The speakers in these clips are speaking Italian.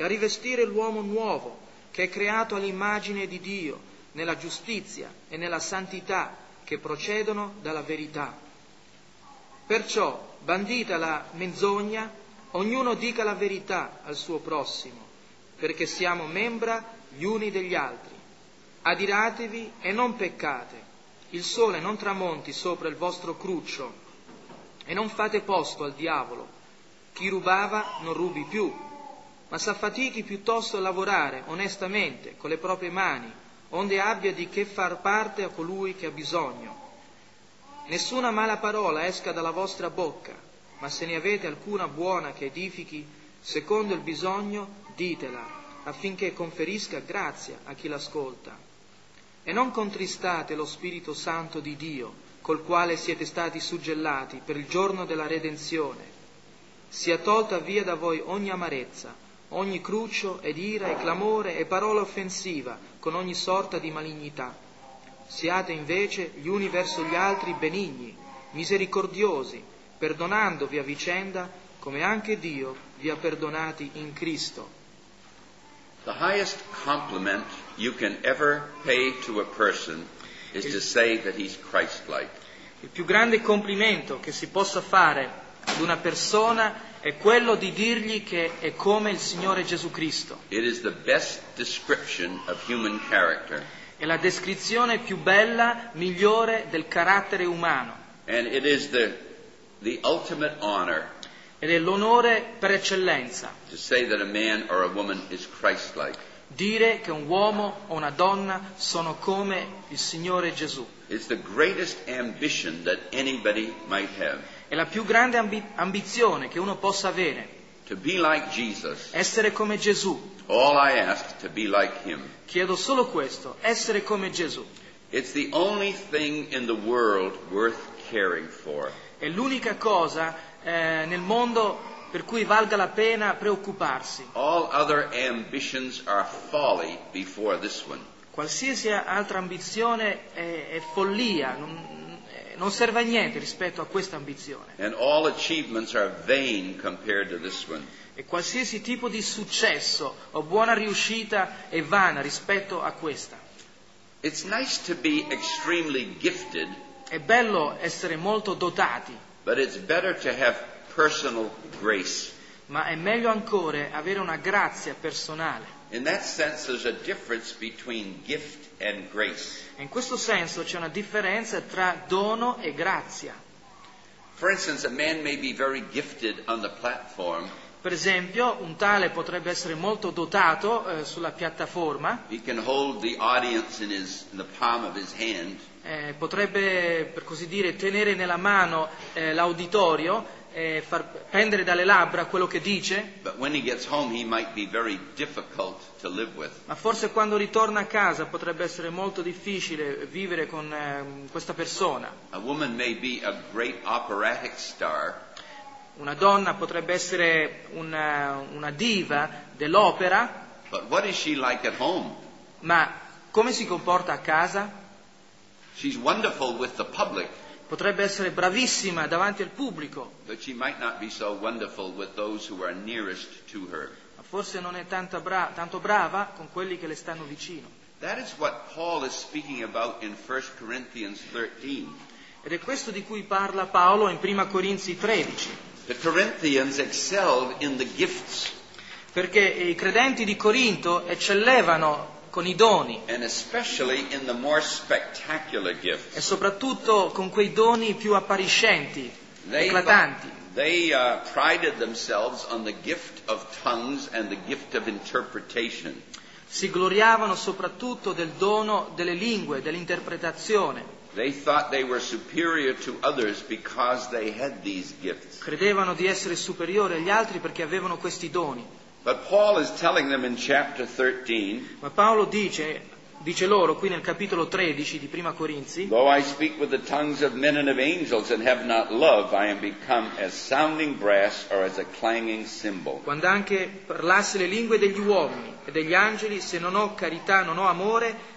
e a rivestire l'uomo nuovo, che è creato all'immagine di Dio, nella giustizia e nella santità che procedono dalla verità. Perciò, bandita la menzogna, ognuno dica la verità al suo prossimo, perché siamo membra gli uni degli altri. Adiratevi e non peccate, il sole non tramonti sopra il vostro cruccio, e non fate posto al diavolo. Chi rubava non rubi più, ma s'affatichi piuttosto a lavorare onestamente con le proprie mani, onde abbia di che far parte a colui che ha bisogno. Nessuna mala parola esca dalla vostra bocca, ma se ne avete alcuna buona che edifichi, secondo il bisogno, ditela, affinché conferisca grazia a chi l'ascolta. E non contristate lo Spirito Santo di Dio, col quale siete stati suggellati per il giorno della redenzione. Sia tolta via da voi ogni amarezza, ogni cruccio ed ira e clamore e parola offensiva, con ogni sorta di malignità. Siate invece gli uni verso gli altri benigni, misericordiosi, perdonandovi a vicenda, come anche Dio vi ha perdonati in Cristo. The highest compliment you can ever pay to a person is to say that he's Christ-like. Il più grande complimento che si possa fare ad una persona è quello di dirgli che è come il Signore Gesù Cristo. It is the best description of human character. È la descrizione più bella, migliore del carattere umano. And it is the ultimate honor Ed è l'onore per eccellenza. to say that a man or a woman is Christ-like. Dire che un uomo o una donna sono come il Signore Gesù. It's the greatest ambition that anybody might have. È la più grande ambizione che uno possa avere. To be like Jesus. Essere come Gesù. All I ask, to be like him. Chiedo solo questo, essere come Gesù. It's the only thing in the world worth caring for. È l'unica cosa nel mondo per cui valga la pena preoccuparsi. All other ambitions are folly before this one. Qualsiasi altra ambizione è follia, non serve a niente rispetto a questa ambizione. And all achievements are vain compared to this one. E qualsiasi tipo di successo o buona riuscita è vana rispetto a questa. It's nice to be extremely gifted, È bello essere molto dotati, but it's better to have personal grace. ma è meglio ancora avere una grazia personale. In that sense, there's a difference between gift and grace. E in questo senso c'è una differenza tra dono e grazia. For instance, a man may be very gifted on the platform. Per esempio, un tale potrebbe essere molto dotato sulla piattaforma, He can hold the audience in the palm of his hand. Potrebbe, per così dire, tenere nella mano l'auditorio e far pendere dalle labbra quello che dice, But when he gets home, he might be very difficult to live with. ma forse quando ritorna a casa potrebbe essere molto difficile vivere con questa persona. A woman may be a great operatic star, Una donna potrebbe essere una diva dell'opera, but what is she like at home? ma come si comporta a casa? She's wonderful with the public, Potrebbe essere bravissima davanti al pubblico, but she might not be so wonderful with those who are nearest to her. ma forse non è tanto brava con quelli che le stanno vicino. That is what Paul is speaking about in 1 Corinthians 13. Ed è questo di cui parla Paolo in 1 Corinzi 13. The Corinthians excelled in the gifts, Perché i credenti di Corinto eccellevano con i doni and especially in the more spectacular gifts. e soprattutto con quei doni più appariscenti, eclatanti. They prided themselves on the gift of tongues and the gift of interpretation. Si gloriavano soprattutto del dono delle lingue, dell'interpretazione. They thought they were superior to others because they had these gifts. Credevano di essere superiori agli altri perché avevano questi doni. But Paul is telling them in chapter 13, Ma Paolo dice loro qui nel capitolo 13 di Prima Corinzi: though I speak with the tongues of men and of angels and have not love, I am become as sounding brass or as a clanging cymbal. quando anche parlassi le lingue degli uomini e degli angeli, se non ho carità, non ho amore,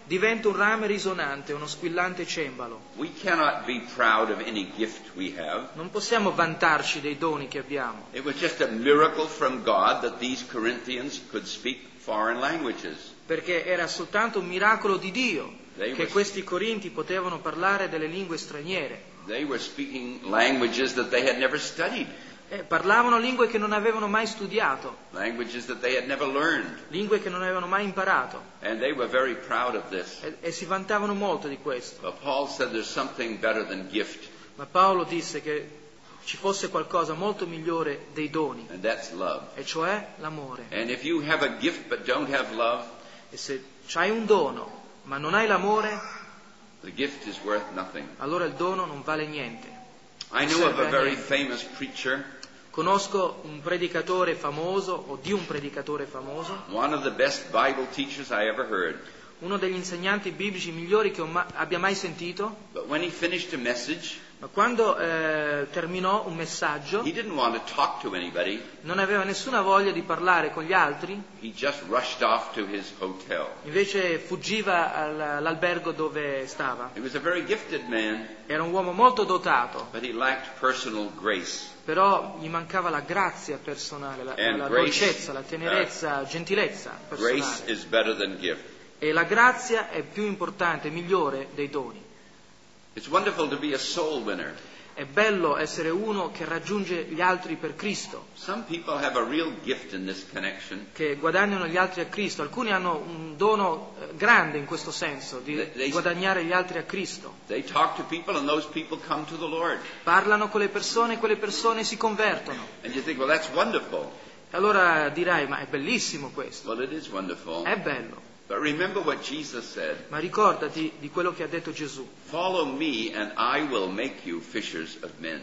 diventa un rame risonante, uno squillante cembalo. We cannot be proud of any gift we have. Non possiamo vantarci dei doni che abbiamo. It was just a miracle from God that these Corinthians could speak foreign languages. Perché era soltanto un miracolo di Dio They che were- questi corinti potevano parlare delle lingue straniere. They were speaking languages that they had never studied, Parlavano lingue che non avevano mai studiato, languages that they had never learned. lingue che non avevano mai imparato, And they were very proud of this. e si vantavano molto di questo. But Paul said there's something better than gift, Ma Paolo disse che ci fosse qualcosa molto migliore dei doni, and that's love. e cioè l'amore. And if you have a gift but don't have love, E se c'hai un dono ma non hai l'amore, the gift is worth nothing. allora il dono non vale niente. I know of a very famous preacher, Conosco un predicatore famoso, o di un predicatore famoso, one of the best Bible teachers I ever heard. uno degli insegnanti biblici migliori che abbia mai sentito, But when he finished a message, ma quando terminò un messaggio he didn't want to talk to anybody. non aveva nessuna voglia di parlare con gli altri, He just rushed off to his hotel. invece fuggiva all'albergo dove stava. He was a very gifted man, Era un uomo molto dotato, but he lacked personal grace. però gli mancava la grazia personale, And la grace, dolcezza, la tenerezza, gentilezza Grace personale. is better than gift. E la grazia è più importante, migliore dei doni. It's wonderful to be a soul winner. È bello essere uno che raggiunge gli altri per Cristo, Some people have a real gift in this connection. che guadagnano gli altri a Cristo. Alcuni hanno un dono grande in questo senso, di They- guadagnare gli altri a Cristo. They talk to people and those people come to the Lord. Parlano con le persone e quelle persone si convertono. And you think, well, that's wonderful. Allora dirai, ma è bellissimo questo, Well, it is wonderful. è bello. But remember what Jesus said. Ma ricordati di quello che ha detto Gesù. Follow me and I will make you fishers of men.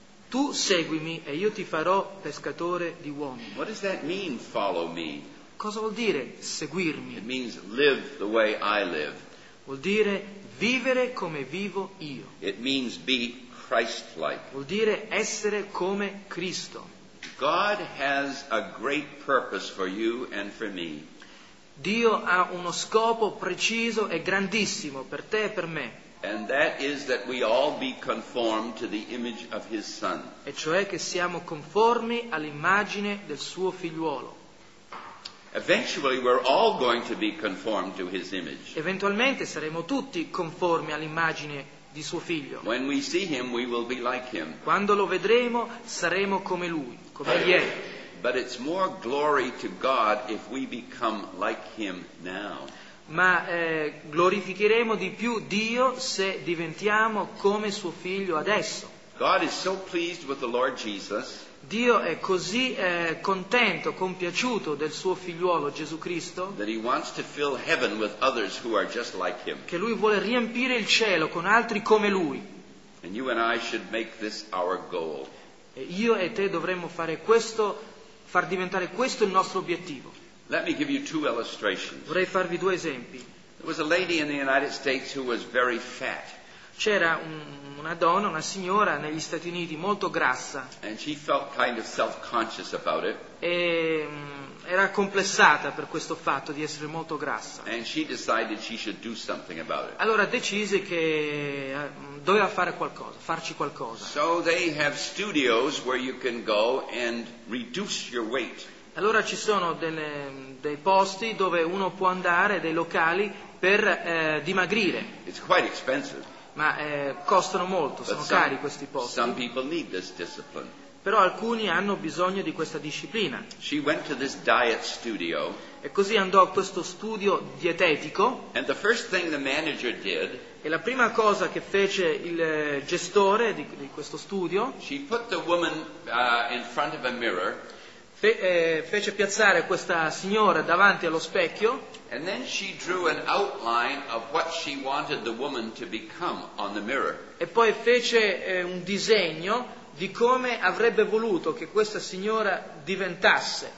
Tu seguimi e io ti farò pescatore di uomini. What does that mean, follow me? Cosa vuol dire It seguirmi? means live the way I live. Vuol dire vivere come vivo io. It means be Christ-like. Vuol dire essere come Cristo. God has a great purpose for you and for me. Dio ha uno scopo preciso e grandissimo per te e per me, And that is that we all be conformed to the image of His Son. e cioè che siamo conformi all'immagine del suo figliuolo. Eventually, we're all going to be conformed to His image. Eventualmente saremo tutti conformi all'immagine di suo figlio. When we see Him, we will be like Him. Quando lo vedremo saremo come lui, come egli è. But it's more glory to God if we become like Him now. Ma glorificheremo di più Dio se diventiamo come suo figlio adesso. God is so pleased with the Lord Jesus Dio è così contento, compiaciuto del suo figliuolo Gesù Cristo, that He wants to fill heaven with others who are just like Him. che lui vuole riempire il cielo con altri come lui. And you and I should make this our goal. E io e te dovremmo fare questo, far diventare questo il nostro obiettivo. Let me give you two illustrations. Vorrei farvi due esempi. There was a lady in the United States who was very fat, C'era una donna, una signora negli Stati Uniti molto grassa and she felt kind of self-conscious about it, e era complessata per questo fatto di essere molto grassa. and she decided she should do something about it. Allora decise che doveva fare qualcosa, farci qualcosa. So they have studios where you can go and reduce your weight. Allora ci sono dei posti dove uno può andare, dei locali per dimagrire, It's quite expensive, ma costano molto, but sono cari questi posti. some people need this discipline. Però alcuni hanno bisogno di questa disciplina. She went to this diet studio, E così andò a questo studio dietetico and the first thing the manager did, e la prima cosa che fece il gestore di questo studio she put the woman in front of a mirror, fece piazzare questa signora davanti allo specchio and then she drew an outline of what she wanted the woman to become on the mirror. e poi fece un disegno di come avrebbe voluto che questa signora diventasse.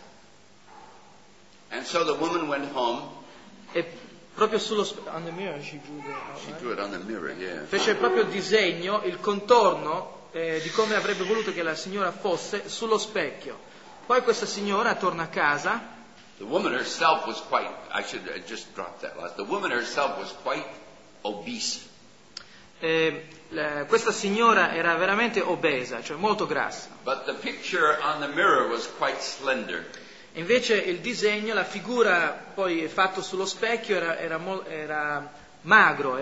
And so the woman went home. E proprio sullo on the mirror she drew the She outline. drew it on the mirror, yeah. Fece proprio il disegno, il contorno di come avrebbe voluto che la signora fosse sullo specchio. Poi questa signora torna a casa The woman herself was quite, I should just drop that last. The woman herself was quite obese. Questa signora era veramente obesa, cioè molto grassa. But the picture on the mirror was quite slender. Invece il disegno, la figura poi fatto sullo specchio era magro,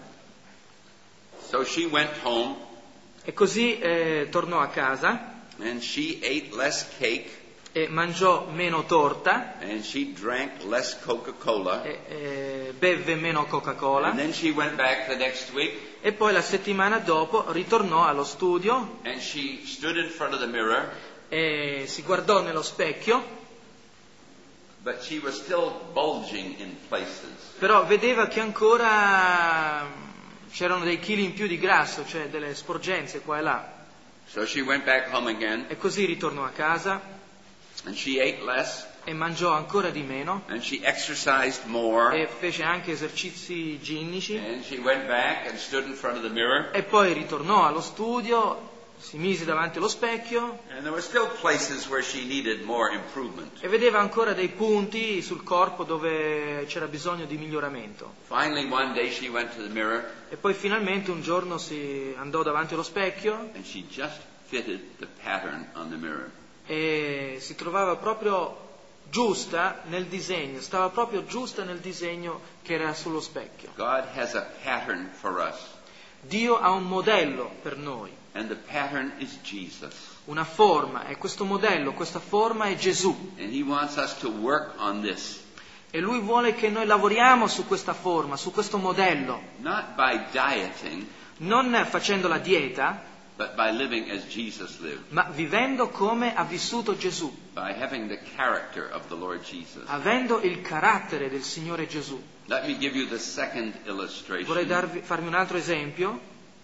So she went home e così tornò a casa and she ate less cake e mangiò meno torta and she drank less Coca-Cola. e bevve meno Coca-Cola. And then she went back the next week E poi la settimana dopo ritornò allo studio and she stood in front of the mirror, e si guardò nello specchio, but she was still bulging in places. però vedeva che ancora c'erano dei chili in più di grasso, cioè delle sporgenze qua e là. So she went back home again E così ritornò a casa and she ate less e mangiò ancora di meno and she exercised more. e fece anche esercizi ginnici And she went back and stood in front of the mirror. e poi ritornò allo studio, si mise davanti allo specchio And there were still places where she needed more improvement. e vedeva ancora dei punti sul corpo dove c'era bisogno di miglioramento. Finally, one day she went to the mirror E poi finalmente un giorno si andò davanti allo specchio and she just fitted the pattern on the mirror. e si trovava proprio giusta nel disegno, stava proprio giusta nel disegno che era sullo specchio. God has a pattern for us, Dio ha un modello per noi, and the pattern is Jesus. una forma, e questo modello, questa forma è Gesù. And He wants us to work on this, E Lui vuole che noi lavoriamo su questa forma, su questo modello, not by dieting, non facendo la dieta, but by living as Jesus lived, ma vivendo come ha vissuto Gesù, by having the character of the Lord Jesus. avendo il carattere del Signore Gesù. Let me give you the second illustration. Vorrei farvi un altro esempio.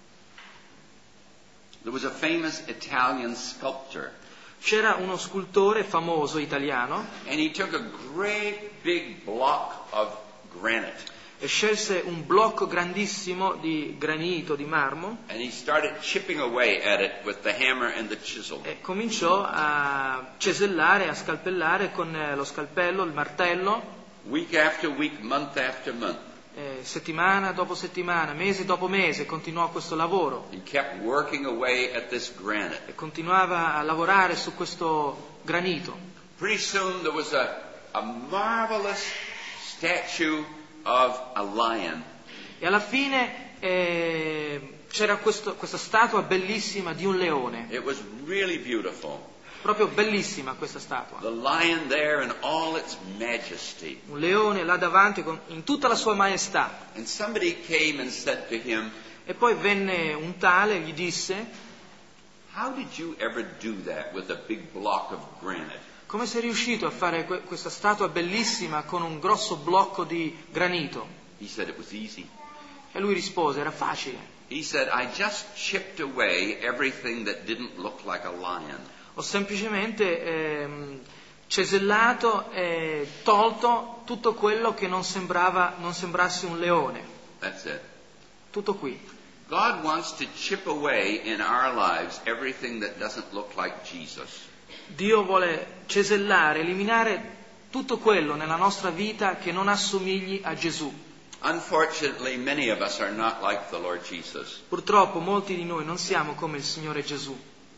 There was a famous Italian sculptor, C'era uno scultore famoso italiano and he took a great big block of granite, e scelse un blocco grandissimo di granito, di marmo, and he started chipping away at it with the hammer and the chisel. e cominciò a cesellare, a scalpellare con lo scalpello, il martello, Week after week, month after month, settimana dopo settimana, mese dopo mese, continuò questo lavoro he kept working away at this granite. e continuava a lavorare su questo granito. Pretty soon there was a marvelous statue of a lion. E alla fine c'era questa statua bellissima di un leone, It was really beautiful. proprio bellissima questa statua. The lion there in all its majesty. Un leone là davanti in tutta la sua maestà. And somebody came and said to him, E poi venne un tale e gli disse: "How did you ever do that with a big block of granite?" come sei riuscito a fare questa statua bellissima con un grosso blocco di granito? He said it was easy. E lui rispose: era facile. He said, "I just chipped away everything that didn't look like a lion." Ho semplicemente cesellato e tolto tutto quello che non sembrasse un leone. That's it. Tutto qui. God wants to chip away in our lives everything that doesn't look like Jesus. Dio vuole cesellare, eliminare tutto quello nella nostra vita che non assomigli a Gesù. Unfortunately, many of us are not like the Lord Jesus. Purtroppo molti di noi non siamo come il Signore Gesù.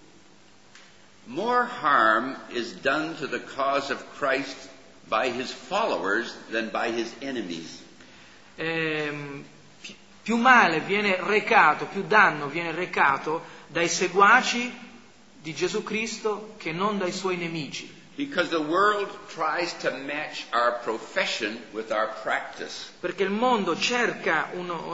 More harm is done to the cause of Christ by His followers than by His enemies. Più male viene recato, più danno viene recato dai seguaci di Gesù Cristo che non dai suoi nemici. Because the world tries to match our profession with our practice. Perché il mondo cerca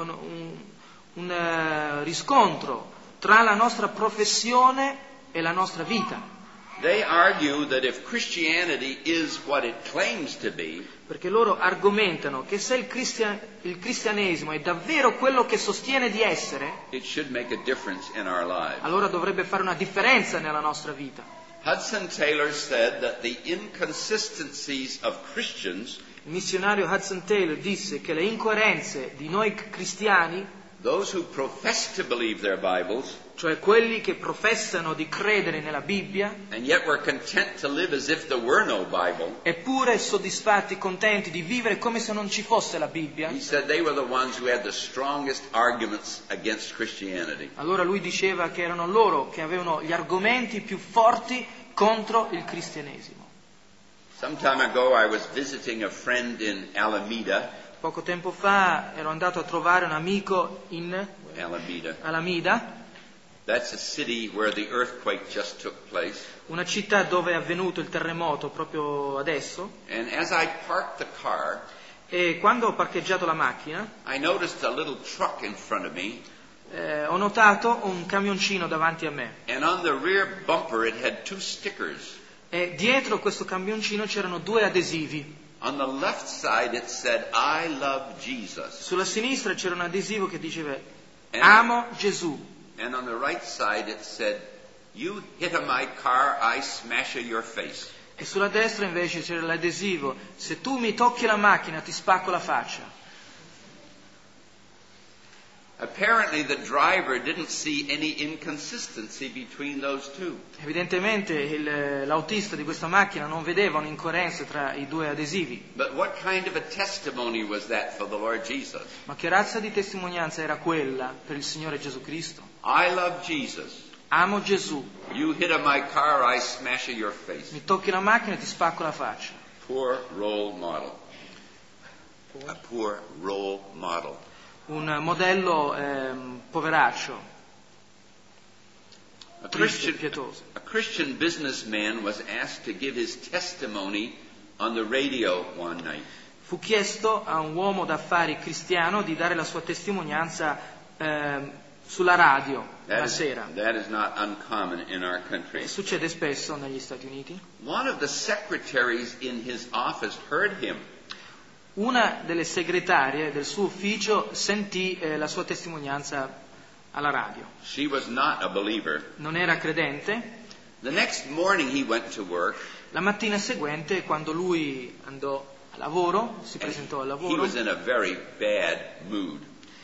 un riscontro tra la nostra professione e la nostra vita. They argue that if Christianity is what it claims to be, Perché loro argomentano che se il cristianesimo è davvero quello che sostiene di essere, it should make a difference in our lives. allora dovrebbe fare una differenza nella nostra vita. Hudson Taylor said that the inconsistencies of Christians, Il missionario Hudson Taylor disse che le incoerenze di noi cristiani, those who profess to believe their Bibles, cioè quelli che professano di credere nella Bibbia, and yet were content to live as if there were no Bible. eppure soddisfatti, contenti di vivere come se non ci fosse la Bibbia. He said they were the ones who had the strongest arguments against Christianity. Allora lui diceva che erano loro che avevano gli argomenti più forti contro il cristianesimo. Some time ago I was visiting a friend in Alameda. Poco tempo fa ero andato a trovare un amico in Alameda, That's a city where the earthquake just took place. una città dove è avvenuto il terremoto proprio adesso, And as I parked the car, e quando ho parcheggiato la macchina I noticed a little truck in front of me, ho notato un camioncino davanti a me and on the rear bumper it had two stickers. e dietro questo camioncino c'erano 2 adesivi. On the left side it said, I love Jesus. Sulla sinistra c'era un adesivo che diceva And, amo Gesù, and on the right side it said, you hit a my car, I smash a your face. e sulla destra invece c'era l'adesivo se tu mi tocchi la macchina ti spacco la faccia. Apparently the driver didn't see any inconsistency between those two. Evidentemente l'autista di questa macchina non vedeva un'incoerenza tra i 2 adesivi. But what kind of a testimony was that for the Lord Jesus? Ma che razza di testimonianza era quella per il Signore Gesù Cristo? I love Jesus. Amo Gesù, You hit a my car, I smash a your face. mi tocchi la macchina e ti spacco la faccia. Poor role model. A poor role model. Un modello poveraccio, triste, pietoso. A Christian businessman was asked to give his testimony on the radio one night. Fu chiesto a un uomo d'affari cristiano di dare la sua testimonianza sulla radio una sera. That is not uncommon in our country. Succede spesso negli Stati Uniti. One of the secretaries in his office heard him. Una delle segretarie del suo ufficio sentì la sua testimonianza alla radio. She was not a believer. Non era credente. The next morning he went to work. La mattina seguente, quando lui andò a lavoro, si presentò al He lavoro, was in a very bad mood.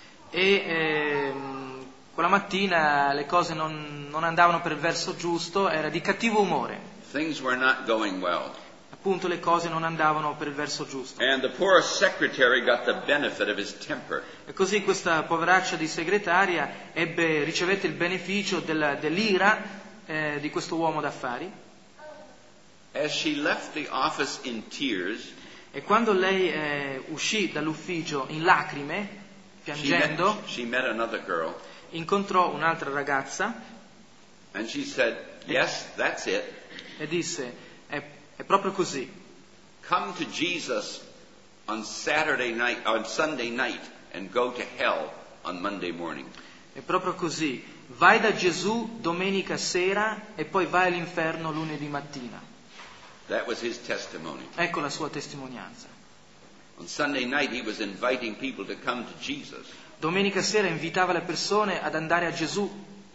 e quella mattina le cose non andavano per il verso giusto, era di cattivo umore. Things were not going well. Appunto le cose non andavano per il verso giusto. And the poor secretary got the benefit of his temper. E così questa poveraccia di segretaria ricevette il beneficio dell'ira di questo uomo d'affari. As she left the office in tears, E quando lei uscì dall'ufficio in lacrime, piangendo, she met another girl. incontrò un'altra ragazza And she said, yes, that's it. e disse, è proprio così. Come to Jesus on Sunday night and go to hell on Monday morning. È proprio così. Vai da Gesù domenica sera e poi vai all'inferno lunedì mattina. That was his testimony. Ecco la sua testimonianza. On Sunday night he was inviting people to come to Jesus. Domenica sera invitava le persone ad andare a Gesù,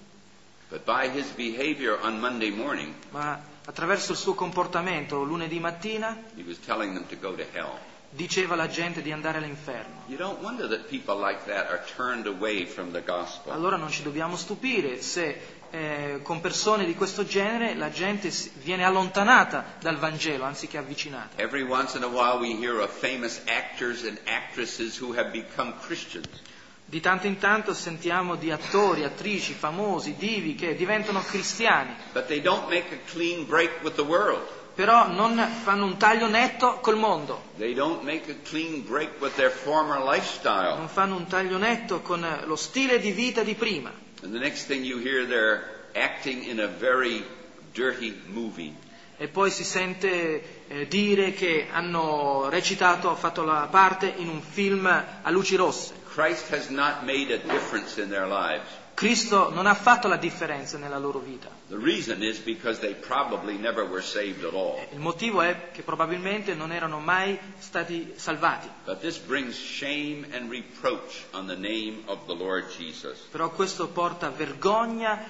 But by his behavior on Monday morning, ma attraverso il suo comportamento lunedì mattina he was telling them to go to hell. diceva alla gente di andare all'inferno. You don't wonder that people like that are turned away from the gospel. Allora non ci dobbiamo stupire se con persone di questo genere la gente viene allontanata dal Vangelo anziché avvicinata. Every once in a while we hear of famous actors and actresses who have become Christians. Di tanto in tanto sentiamo di attori, attrici, famosi, divi che diventano cristiani, But they don't make a clean break with the world. però non fanno un taglio netto col mondo, They don't make a clean break with their former lifestyle. non fanno un taglio netto con lo stile di vita di prima. And the next thing you hear, they're acting in a very dirty movie. E poi si sente dire che hanno fatto la parte in un film a luci rosse. Christ has not made a difference in their lives. Cristo non ha fatto la differenza nella loro vita. The reason is because they probably never were saved at all. Il motivo è che probabilmente non erano mai stati salvati. But this brings shame and reproach on the name of the Lord Jesus. Però questo porta vergogna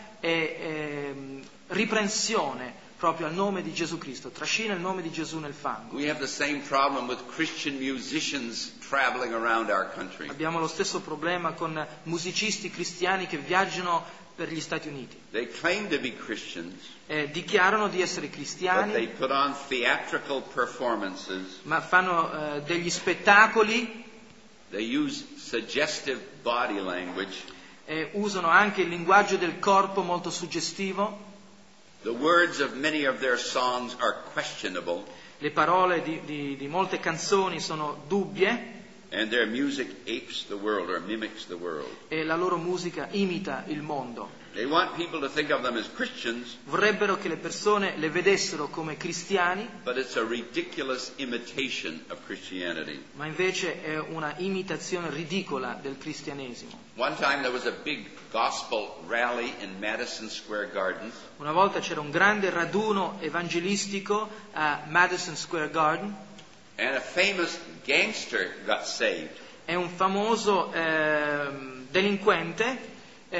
e riprensione proprio al nome di Gesù Cristo, trascina il nome di Gesù nel fango. We have the same problem with Christian musicians traveling around our country. Abbiamo lo stesso problema con musicisti cristiani che viaggiano per gli Stati Uniti. They claim to be Christians, Dichiarano di essere but they cristiani, put on theatrical performances. ma fanno degli spettacoli, They use suggestive body language. usano anche il linguaggio del corpo molto suggestivo. The words of many of their songs are questionable, Le parole di molte canzoni sono dubbie and their music apes the world or mimics the world. e la loro musica imita il mondo. They want people to think of them as Christians, Vorrebbero che le persone le vedessero come cristiani, but it's a ridiculous imitation of Christianity. ma invece è una imitazione ridicola del cristianesimo. One time there was a big gospel rally in Madison Square Garden, Una volta c'era un grande raduno evangelistico a Madison Square Garden and a famous gangster got saved. e un famoso delinquente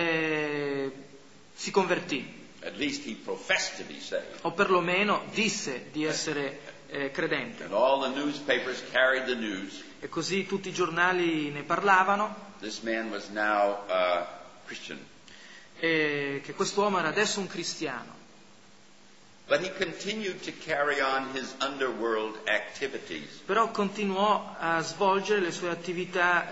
si convertì, At least he professed to be saved. o perlomeno disse di essere credente. And all the newspapers carried the news. E così tutti i giornali ne parlavano, This man was now a Christian. che quest'uomo era adesso un cristiano. But he continued to carry on his underworld activities. Però continuò a svolgere le sue attività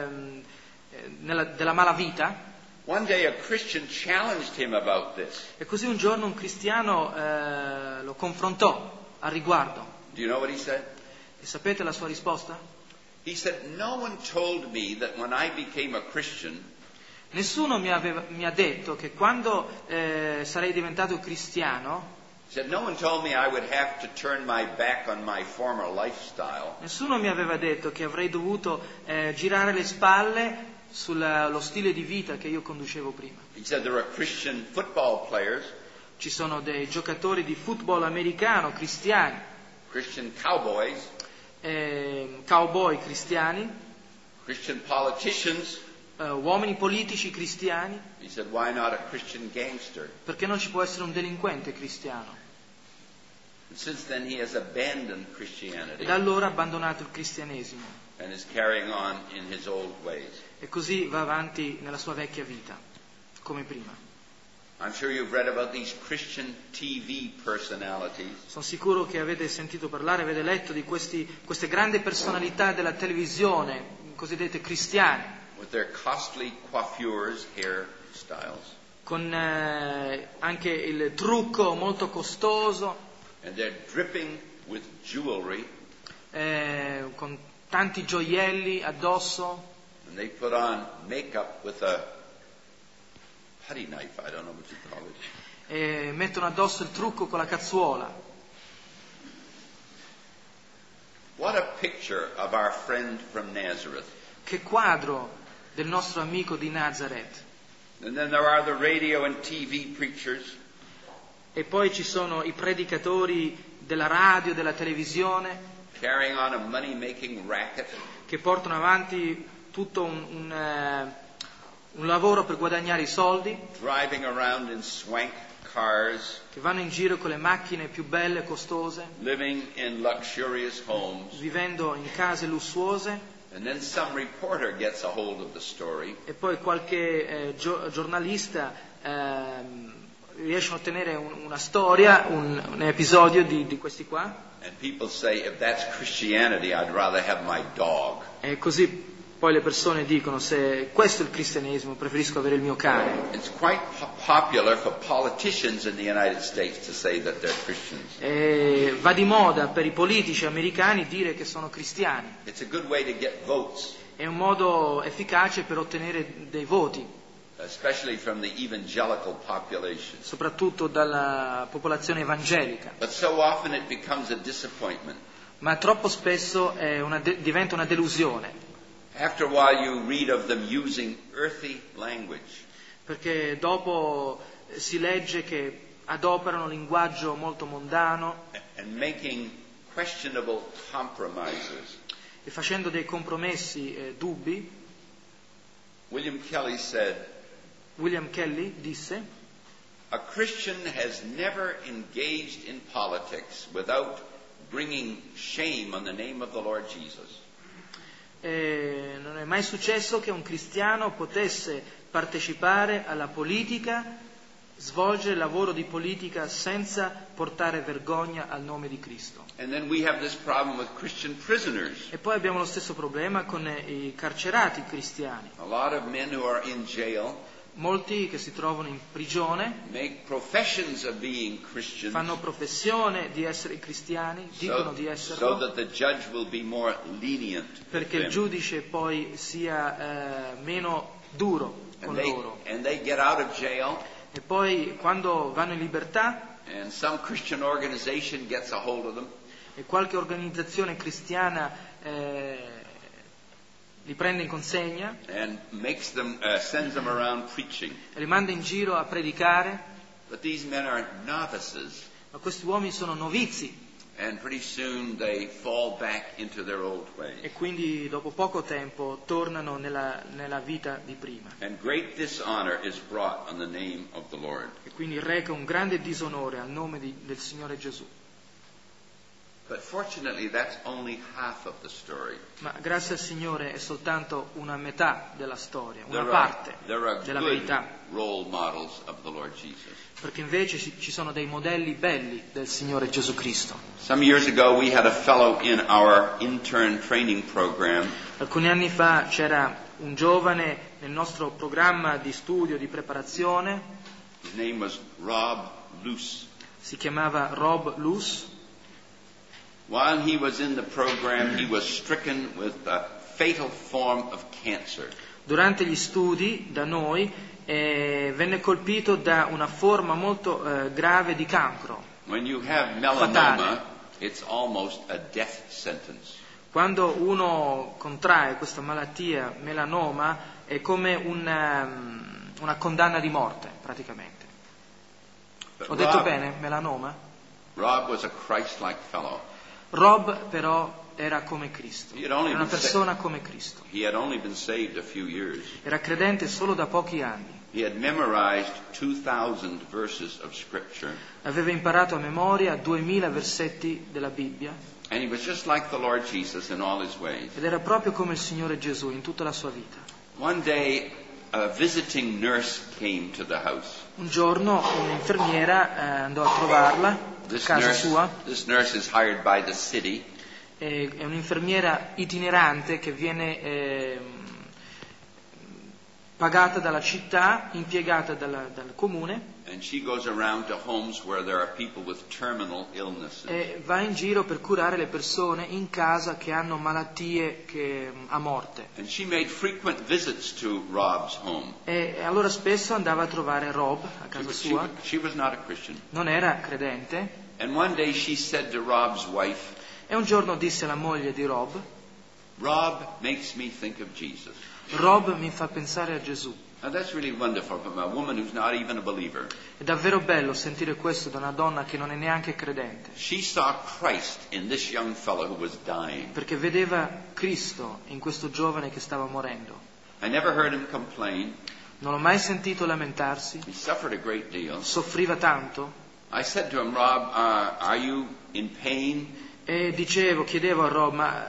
della malavita, One day a Christian challenged him about this. e così un giorno un cristiano lo confrontò al riguardo. Do you know what he said? E sapete la sua risposta? He said, "No one told me that when I became a Christian, Nessuno mi ha detto che quando sarei diventato cristiano, he said, no one told me I would have to turn my back on my former lifestyle. nessuno mi aveva detto che avrei dovuto girare le spalle sullo stile di vita che io conducevo prima. He said there are Christian football players, Ci sono dei giocatori di football americano cristiani, Christian cowboys, cowboy cristiani, Christian politicians." uomini politici cristiani. He said, "Why not a Christian gangster?" Perché non ci può essere un delinquente cristiano? And since then he has abandoned E Christianity da allora ha abbandonato il cristianesimo and is carrying on in his old ways. e così va avanti nella sua vecchia vita, come prima. I'm sure you've read about these Christian TV personalities. Sono sicuro che avete sentito parlare, avete letto di queste grandi personalità della televisione, cosiddette cristiane, With their costly coiffures, hairstyles, con anche il trucco molto costoso, and they're dripping with jewelry, con tanti gioielli addosso, and they put on makeup with a putty knife, I don't know what you call it. e mettono addosso il trucco con la cazzuola. What a picture of our friend from Nazareth. Che quadro del nostro amico di Nazareth. And then there are the radio and TV preachers E poi ci sono i predicatori della radio, della televisione, carrying on a money-making racket, che portano avanti tutto un lavoro per guadagnare i soldi, driving around in swank cars, che vanno in giro con le macchine più belle e costose, living in luxurious homes. vivendo in case lussuose, And then some reporter gets a hold of the story e poi qualche giornalista riesce a ottenere una storia, un episodio di questi qua, and people say, if that's Christianity, I'd rather have my dog. e così poi le persone dicono: se questo è il cristianesimo, preferisco avere il mio cane. It's quite popular for politicians in the United States to say that they're Christians. E va di moda per i politici americani dire che sono cristiani. It's a good way to get votes, È un modo efficace per ottenere dei voti, especially from the evangelical population. soprattutto dalla popolazione evangelica. But so often it becomes a disappointment. Ma troppo spesso diventa una delusione, After a while you read of them using earthy language. perché dopo si legge che adoperano linguaggio molto mondano And making questionable compromises. e facendo dei compromessi dubbi. William Kelly said, William Kelly disse: "A Christian has never engaged in politics without bringing shame on the name of the Lord Jesus." non è mai successo che un cristiano potesse partecipare alla politica, svolgere il lavoro di politica senza portare vergogna al nome di Cristo. And then we have this problem with Christian prisoners. E poi abbiamo lo stesso problema con i carcerati cristiani. A lot of men who are in jail Molti che si trovano in prigione make professions of being Christians fanno professione di essere cristiani, dicono di so esserlo, that the judge will be more lenient with perché il them. giudice poi sia meno duro con loro. And they get out of jail, E poi quando vanno in libertà and some Christian organization gets a hold of them, e qualche organizzazione cristiana li prende in consegna and makes them, sends them around preaching. e li manda in giro a predicare, But these men are novices, ma questi uomini sono novizi and pretty soon they fall back into their old ways. e quindi dopo poco tempo tornano nella vita di prima. And great dishonor is brought on the name of the Lord. E quindi reca un grande disonore al nome del Signore Gesù. But fortunately, that's only half of the story. Ma grazie al Signore è soltanto una metà della storia, una There parte are della good verità, role models of the Lord Jesus. perché invece ci sono dei modelli belli del Signore Gesù Cristo. Some years ago, we had a fellow in our intern training program. Alcuni anni fa c'era un giovane nel nostro programma di studio, di preparazione, His name was Rob Luce. si chiamava Rob Luce. While he was in the program, he was stricken with a fatal form of cancer. Durante gli studi da noi venne colpito da una forma molto grave di cancro. When you have melanoma, it's almost a death sentence. Quando uno contrae questa malattia, melanoma, è come una condanna di morte, praticamente. But Ho detto bene, melanoma? Rob was a Christ-like fellow. Rob però era come Cristo, He had era only una been persona come Cristo. He had only been saved a few years. Era credente solo da pochi anni. He had memorized 2,000 verses of Scripture. Aveva imparato a memoria 2000 versetti della Bibbia And he was just like the Lord Jesus in all his ways. ed era proprio come il Signore Gesù in tutta la sua vita. One day, a visiting nurse came to the house. Un giorno un'infermiera andò a trovarla a casa sua. This nurse is hired by the city. È un'infermiera itinerante che viene pagata dalla città, impiegata dal comune, And she goes around to homes where there are people with terminal illnesses. e va in giro per curare le persone in casa che hanno malattie a morte. And she made frequent visits to Rob's home. E allora spesso andava a trovare Rob a casa sua. She was not a Christian. Non era credente. And one day she said to Rob's wife, E un giorno disse alla moglie di Rob: Rob makes me think of Jesus. Rob mi fa pensare a Gesù. Now that's really wonderful from a woman who's not even a believer. È davvero bello sentire questo da una donna che non è neanche credente, She saw Christ in this young fellow who was dying. perché vedeva Cristo in questo giovane che stava morendo. I never heard him complain. Non l'ho mai sentito lamentarsi, He suffered a great deal. soffriva tanto. I said to him, Rob, are you in pain? E chiedevo a Rob: ma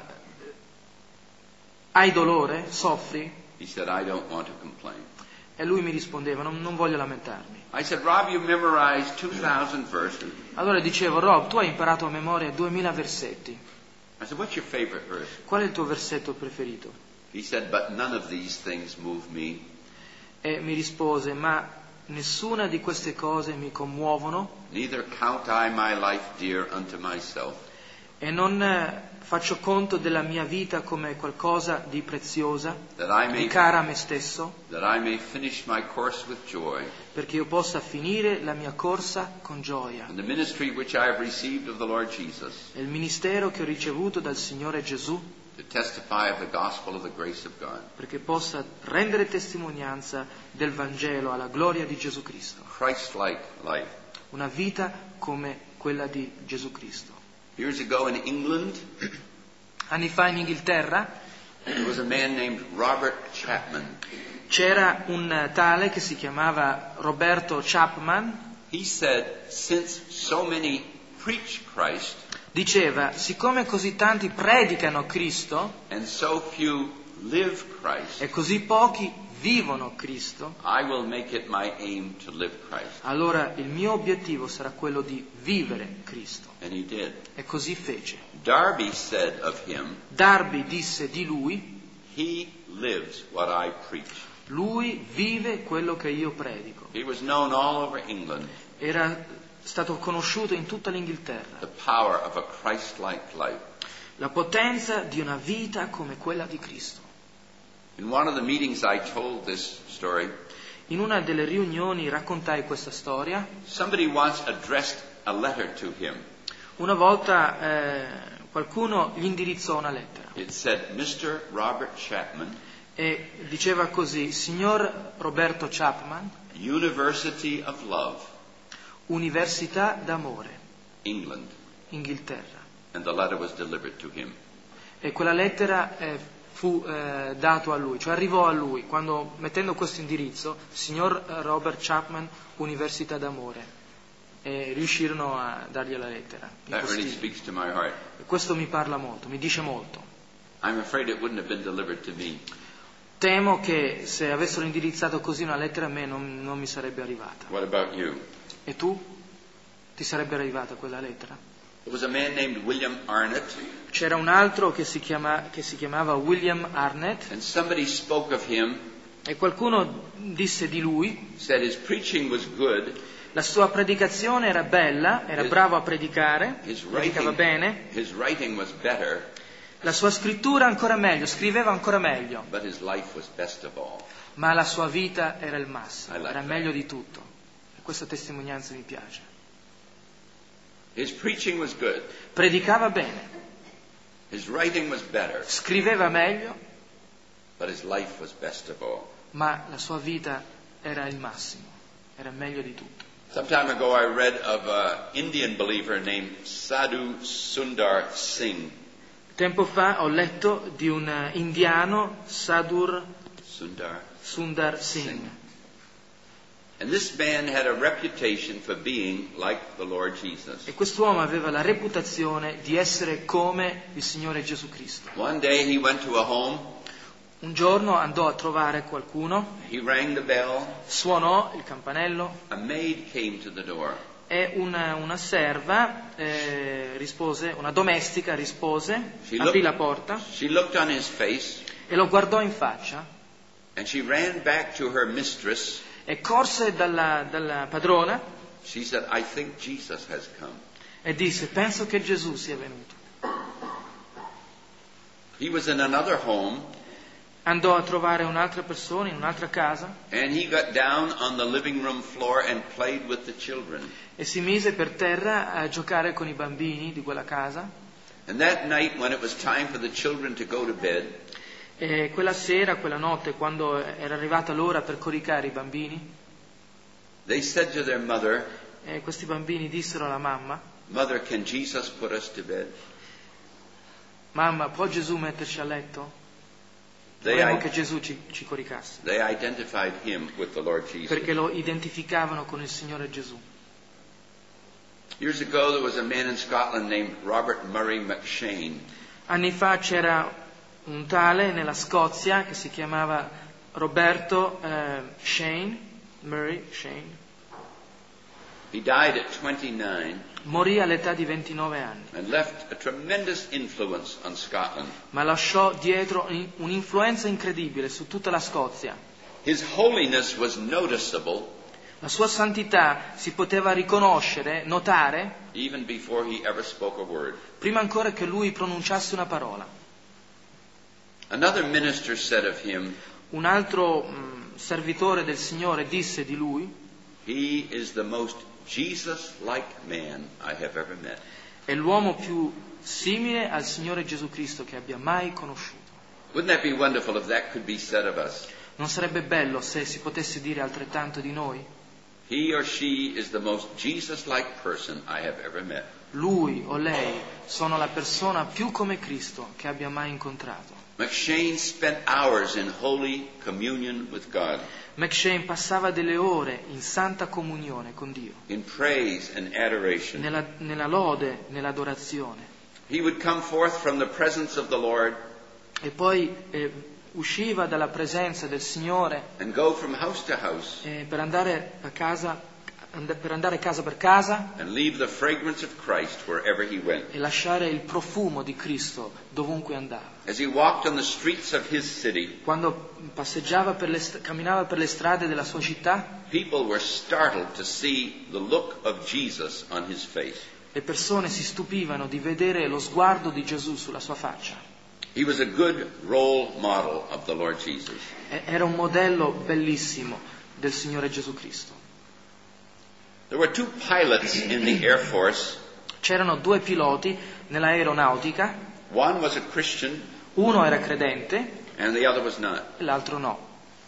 hai dolore? Soffri? He said, I don't want to complain. E lui mi rispondeva: non voglio lamentarmi. I said, Rob, you memorized 2,000 verses. Allora dicevo: Rob, tu hai imparato a memoria 2000 versetti. I said, what's your favorite verse? Qual è il tuo versetto preferito? He said, but none of these things move me. E mi rispose: ma nessuna di queste cose mi commuovono Neither count I my life dear unto myself, e non faccio conto della mia vita come qualcosa di preziosa, that I di may cara a me stesso, finish my course with joy, perché io possa finire la mia corsa con gioia. and the ministry which I have received of the Lord Jesus, È il ministero che ho ricevuto dal Signore Gesù, to testify of the gospel of the grace of God. perché possa rendere testimonianza del Vangelo alla gloria di Gesù Cristo. Christ-like life. Una vita come quella di Gesù Cristo. Years ago in England, Anni fa in Inghilterra there was a man named Robert Chapman. c'era un tale che si chiamava Roberto Chapman. He said, since so many preach Christ, Diceva, siccome così tanti predicano Cristo and so few live Christ, e così pochi vivono Cristo, I will make it my aim to live Christ. allora il mio obiettivo sarà quello di vivere Cristo. And he did. E così fece. Darby said of him, Darby disse di lui, he lives what I preach. lui vive quello che io predico. He was known all over England, Era stato conosciuto in tutta l'Inghilterra. the power of a Christ-like life. La potenza di una vita come quella di Cristo. In one of the meetings I told this story, In una delle riunioni raccontai questa storia. somebody once addressed a letter to him. Una volta qualcuno gli indirizzò una lettera It said, Mr. Robert Chapman, e diceva così: Signor Roberto Chapman, University of Love, Università d'Amore, England. Inghilterra. And the letter was delivered to him. E quella lettera fu dato a lui, cioè arrivò a lui, quando mettendo questo indirizzo, signor Robert Chapman, Università d'Amore, e riuscirono a dargli la lettera. That really speaks to my heart. E questo mi parla molto, mi dice molto. I'm afraid it wouldn't have been delivered to me. Temo che se avessero indirizzato così una lettera a me non mi sarebbe arrivata. What about you? E tu? Ti sarebbe arrivata quella lettera? There was a man named William Arnott, C'era un altro che si chiamava William Arnett, and somebody spoke of him, e qualcuno disse di lui: said his preaching was good, la sua predicazione era bella, era bravo a predicare, predicava bene, his writing was better, la sua scrittura ancora meglio, scriveva ancora meglio, but his life was best of all. ma la sua vita era il massimo, I like era that. meglio di tutto. E questa testimonianza mi piace. His preaching was good, Predicava bene, his writing was better, scriveva meglio, but his life was best of all. ma la sua vita era il massimo, era meglio di tutto. Some time ago I read of an Indian believer named Sadhu Sundar Singh. Tempo fa ho letto di un indiano, Sadhu Sundar Singh. And this man had a reputation for being like the Lord Jesus. E quest'uomo aveva la reputazione di essere come il Signore Gesù Cristo. One day he went to a home, Un giorno andò a trovare qualcuno, he rang the bell, suonò il campanello a maid came to the door. e una serva rispose, una domestica rispose, aprì la porta She looked on his face e lo guardò in faccia and she ran back to her mistress. e corse dalla padrona She said, I think Jesus has come. e disse: penso che Gesù sia venuto. He was in another home Andò a trovare un'altra persona in un'altra casa and he got down on the living room floor and played with the children. e si mise per terra a giocare con i bambini di quella casa. And that night when it was time for the children to go to bed, E quella sera, quella notte, quando era arrivata l'ora per coricare i bambini, they said to their mother, questi bambini dissero alla mamma: Mother, can Jesus put us to bed? mamma, può Gesù metterci a letto? They, Vorremmo che Gesù ci coricasse. they identified him with the Lord Jesus. Perché lo identificavano con il Signore Gesù. Years ago there was a man in Scotland named Robert Murray McShane. Anni fa c'era un tale nella Scozia che si chiamava Roberto Murray Shane. He died at 29 Morì all'età di 29 anni, and left a tremendous influence on Scotland. ma lasciò dietro un'influenza incredibile su tutta la Scozia. His holiness was noticeable La sua santità si poteva riconoscere, notare, even before he ever spoke a word. prima ancora che lui pronunciasse una parola. Another minister said of him, Un altro servitore del Signore disse di lui: he is the most Jesus-like man I have ever met. è l'uomo più simile al Signore Gesù Cristo che abbia mai conosciuto. Wouldn't that be wonderful if that could be said of us? Non sarebbe bello se si potesse dire altrettanto di noi? He or she is the most Jesus-like person I have ever met. lui o lei sono la persona più come Cristo che abbia mai incontrato. McShane spent hours in holy communion with God, McShane passava delle ore in santa comunione con Dio, in praise and adoration. nella lode, nell'adorazione. He would come forth from the presence of the Lord E poi usciva dalla presenza del Signore and go from house to house per andare casa per casa and leave the fragrance of Christ wherever he went. e lasciare il profumo di Cristo dovunque andava. As he walked on the streets of his city, Quando passeggiava camminava per le strade della sua città, people were startled to see the look of Jesus on his face. le persone si stupivano di vedere lo sguardo di Gesù sulla sua faccia. He was a good role model of the Lord Jesus. Era un modello bellissimo del Signore Gesù Cristo. There were two pilots in the Air Force. C'erano 2 piloti nell'aeronautica, One was a Christian uno era credente and the other was not. e l'altro no.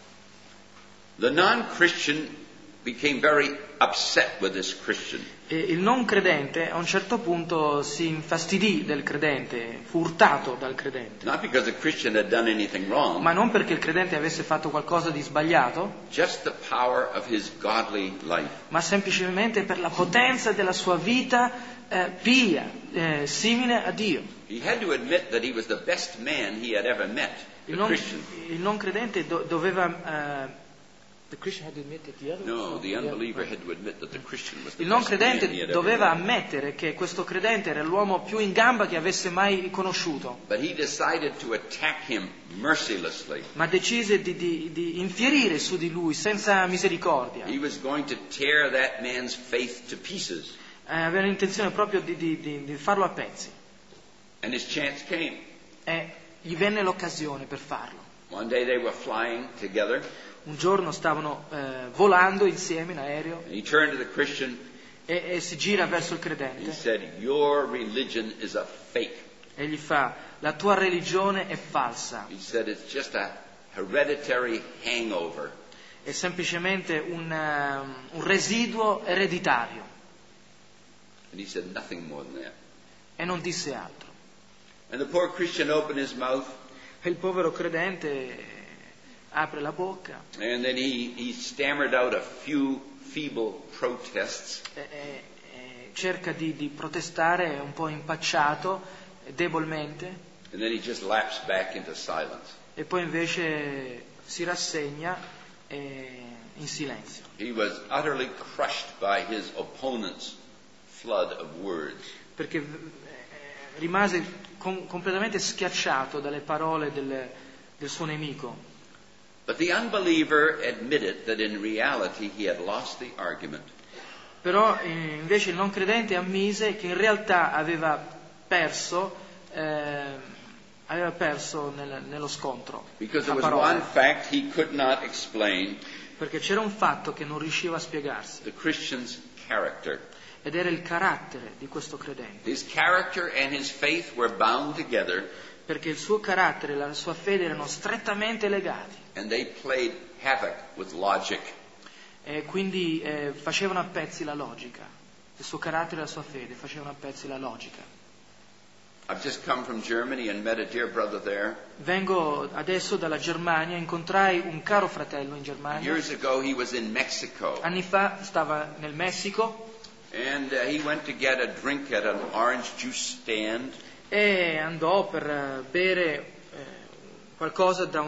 The non-Christian became very upset with this Christian. E il non credente a un certo punto si infastidì del credente, fu urtato dal credente. Not because the Christian had done anything wrong, Ma non perché il credente avesse fatto qualcosa di sbagliato, just the power of his godly life. ma semplicemente per la potenza della sua vita pia, simile a Dio. He had to admit that he was the best man he had ever met, the Christian. Il non credente doveva... The Christian had to admit that the other No, the unbeliever had to admit that the Christian was the Il non best man credente he had ever doveva met. ammettere che questo credente era l'uomo più in gamba che avesse mai conosciuto, But he decided to attack him mercilessly. ma decise di infierire su di lui senza misericordia. He was going to tear that man's faith to pieces. Aveva l'intenzione proprio di farlo a pezzi. And his chance came. E gli venne l'occasione per farlo. One day they were flying together, Un giorno stavano volando insieme in aereo and he turned to the Christian. e si gira verso il He credente said, "Your religion is a fake." e gli fa: la tua religione è falsa, He said, "It's just a hereditary hangover." è semplicemente un residuo ereditario. And he said nothing more than that. E non disse altro. And the poor Christian opened his mouth, E il povero credente apre la bocca and then he stammered out a few feeble protests. e cerca di protestare un po' impacciato, debolmente, And then he just lapsed back into silence. e poi invece si rassegna in silenzio. He was utterly crushed by his opponent's flood of words. Perché rimase completamente schiacciato dalle parole del suo nemico. But the unbeliever admitted that in reality he had lost the argument. Però invece il non credente ammise che in realtà aveva perso nello scontro. Because there a was parole. one fact he could not explain, Perché c'era un fatto che non riusciva a spiegarsi, the Christian's character. ed era il carattere di questo credente. His character and his faith were bound together, Perché il suo carattere e la sua fede erano strettamente legati and they played havoc with logic. e quindi facevano a pezzi la logica. Il suo carattere e la sua fede facevano a pezzi la logica. I've just come from Germany and met a dear brother there. Vengo adesso dalla Germania, incontrai un caro fratello in Germania. Years ago he was in Mexico, Anni fa stava nel Messico and he went to get a drink at an orange juice stand. e andò per bere qualcosa da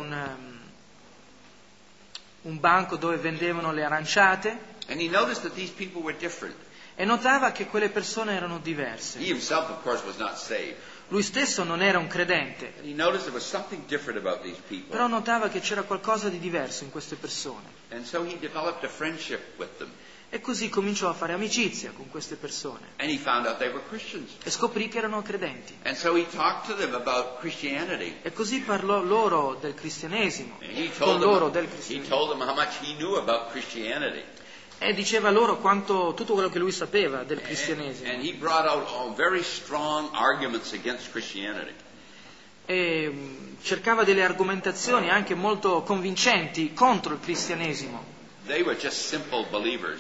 un banco dove vendevano le aranciate And he noticed that these people were different. e notava che quelle persone erano diverse. He himself, of course, was not saved. Lui stesso non era un credente, And he noticed there was something different about these people. però notava che c'era qualcosa di diverso in queste persone. And so he developed a friendship with them. E così cominciò a fare amicizia con queste persone And he found out they were Christians. e scoprì che erano credenti. And so he talked to them about Christianity. E così parlò loro del cristianesimo, And he con loro del he cristianesimo. told them how much he knew about Christianity. E diceva loro tutto quello che lui sapeva del And cristianesimo. he brought out all very strong arguments against Christianity. E cercava delle argomentazioni anche molto convincenti contro il cristianesimo. They were just simple believers.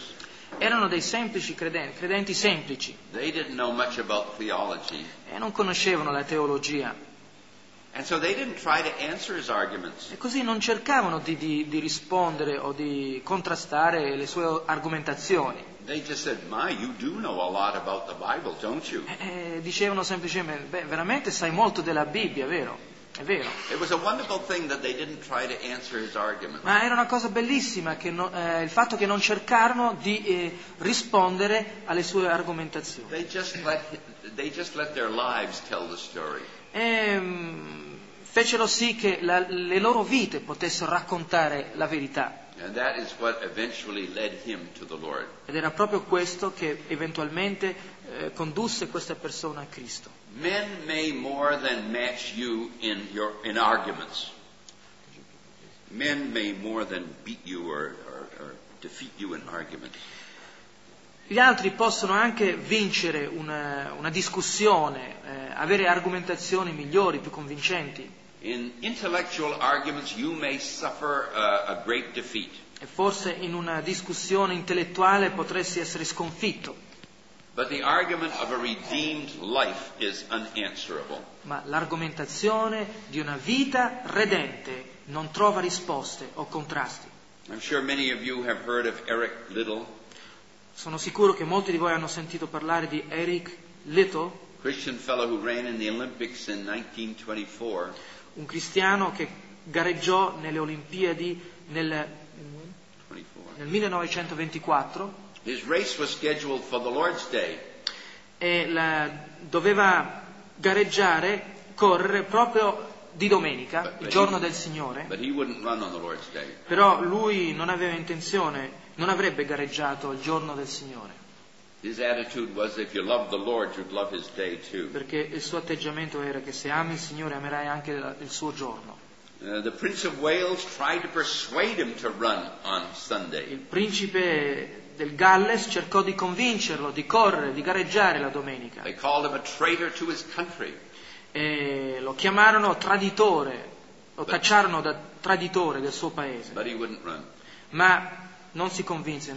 Erano dei semplici credenti semplici, They didn't know much about theology. e non conoscevano la teologia. And so they didn't try to answer his arguments. E così non cercavano di rispondere o di contrastare le sue argomentazioni. They just said, "My, you do know a lot about the Bible, don't you?" Dicevano semplicemente, beh, veramente sai molto della Bibbia, vero? È vero. It was a wonderful thing that they didn't try to answer his argument. Ma era una cosa bellissima il fatto che non cercarono di rispondere alle sue argomentazioni. They just let their lives tell the story. E fecero sì che le loro vite potessero raccontare la verità. And that is what eventually led him to the Lord. Ed era proprio questo che eventualmente condusse questa persona a Cristo. Men may more than match you in arguments. Men may more than beat you or defeat you in arguments. Gli altri possono anche vincere una discussione, avere argomentazioni migliori, più convincenti. In intellectual arguments you may suffer a great defeat. E forse in una discussione intellettuale potresti essere sconfitto. But the argument of a redeemed life is unanswerable. Ma l'argomentazione di una vita redente non trova risposte o contrasti. I'm sure many of you have heard of Eric Liddell, Sono sicuro che molti di voi hanno sentito parlare di Eric Liddell, Christian fellow who ran in the Olympics in 1924. un cristiano che gareggiò nelle Olimpiadi nel 1924 His race was scheduled for the Lord's Day. e doveva correre proprio di domenica, il giorno del Signore, But he wouldn't run on the Lord's Day. però lui non aveva intenzione, non avrebbe gareggiato il giorno del Signore, His attitude was, if you love the Lord, you'd love his day too. perché il suo atteggiamento era che se ami il Signore amerai anche il suo giorno. The Prince of Wales tried to persuade him to run on Sunday. Il principe del Galles cercò di convincerlo di correre, di gareggiare la domenica. They called him a traitor to his country. E lo chiamarono traditore, lo tacciarono da traditore del suo paese, But he wouldn't run. ma non si convinse,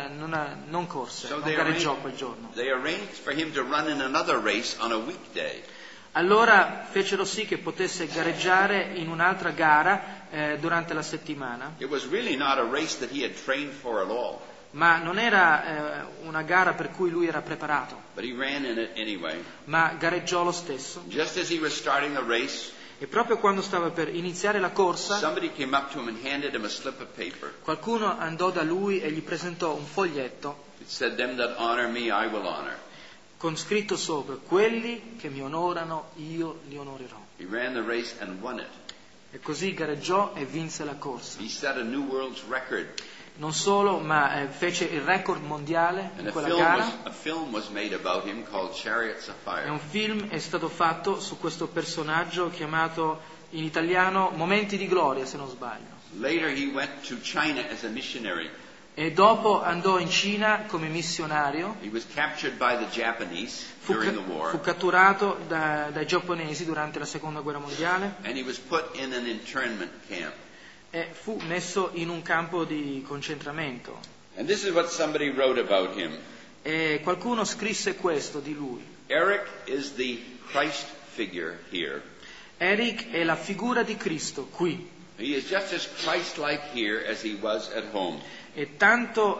non corse, So non they gareggiò quel giorno. arranged for him to run in another race on a weekday. Allora fecero sì che potesse gareggiare in un'altra gara durante la settimana, It was really not a race that he had trained for at all. ma non era una gara per cui lui era preparato, But he ran in it anyway. ma gareggiò lo stesso. Just as he was starting the race, E proprio quando stava per iniziare la corsa, somebody came up to him and handed him a slip of paper. qualcuno andò da lui e gli presentò un foglietto It said, "Them that honor me, I will honor." con scritto sopra: quelli che mi onorano io li onorerò. He ran the race and won it. E così gareggiò e vinse la corsa. He set a new world's record. Non solo, ma fece il record mondiale And in quella gara. a film was made about him called Chariots of E Fire. un film è stato fatto su questo personaggio chiamato in italiano Momenti di gloria, se non sbaglio. Later he went to China as a missionary. E dopo andò in Cina come missionario. He was captured by the Japanese during the war. Fu catturato dai giapponesi durante la seconda guerra mondiale And he was put in an internment camp. e fu messo in un campo di concentramento. And this is what somebody wrote about him. E qualcuno scrisse questo di lui: Eric is the Christ figure here. Eric è la figura di Cristo qui, He is just as Christ-like here as he was at home. è tanto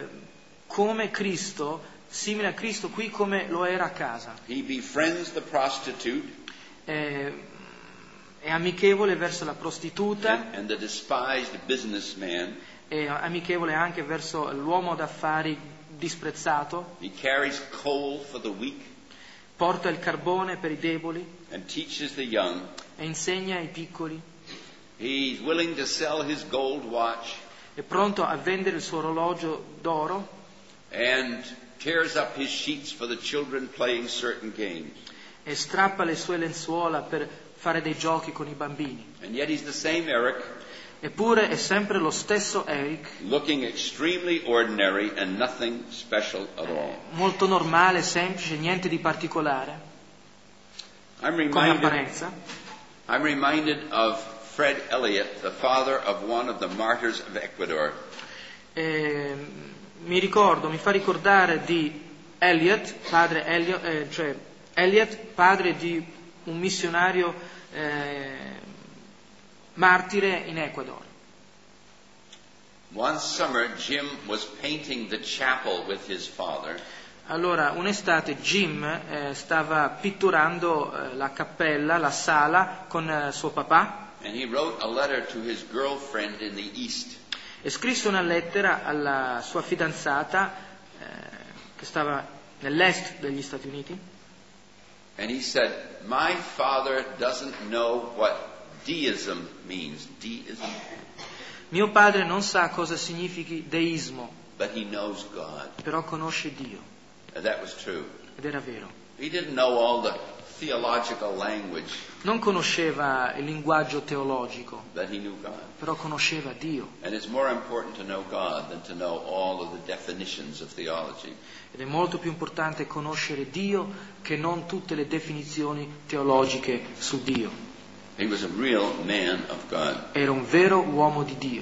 come Cristo, simile a Cristo qui come lo era a casa. He befriends the prostitute È amichevole verso la prostituta, and the despised businessman. è amichevole anche verso l'uomo d'affari disprezzato, He carries coal for the weak porta il carbone per i deboli and teaches the young. e insegna ai piccoli, He's willing to sell his gold watch è pronto a vendere il suo orologio d'oro and tears up his sheets for the children playing certain games. e strappa le sue lenzuola per fare dei giochi con i bambini. And yet he's the same Eric, Eppure è sempre lo stesso Eric, looking extremely ordinary and nothing special at all. molto normale, semplice, niente di particolare, come apparenza. I'm reminded of Fred Elliott, the father of one of the martyrs of Ecuador. mi fa ricordare di Eliot, padre di un missionario martire in Ecuador. One summer, Jim was painting the chapel with his father. Allora, un'estate Jim stava pitturando la cappella, la sala, con suo papà. And he wrote a letter to his girlfriend in the East. E scrisse una lettera alla sua fidanzata che stava nell'est degli Stati Uniti. And he said, "My father doesn't know what deism means." Deism. Mio padre non sa cosa significhi deismo, But he knows God. però conosce Dio. And that was true. Ed era vero. He didn't know all the theological language, Non conosceva il linguaggio teologico, but he knew God. però conosceva Dio. And it's more important to know God than to know all of the definitions of theology. Ed è molto più importante conoscere Dio che non tutte le definizioni teologiche su Dio. He was a real man of God. Era un vero uomo di Dio.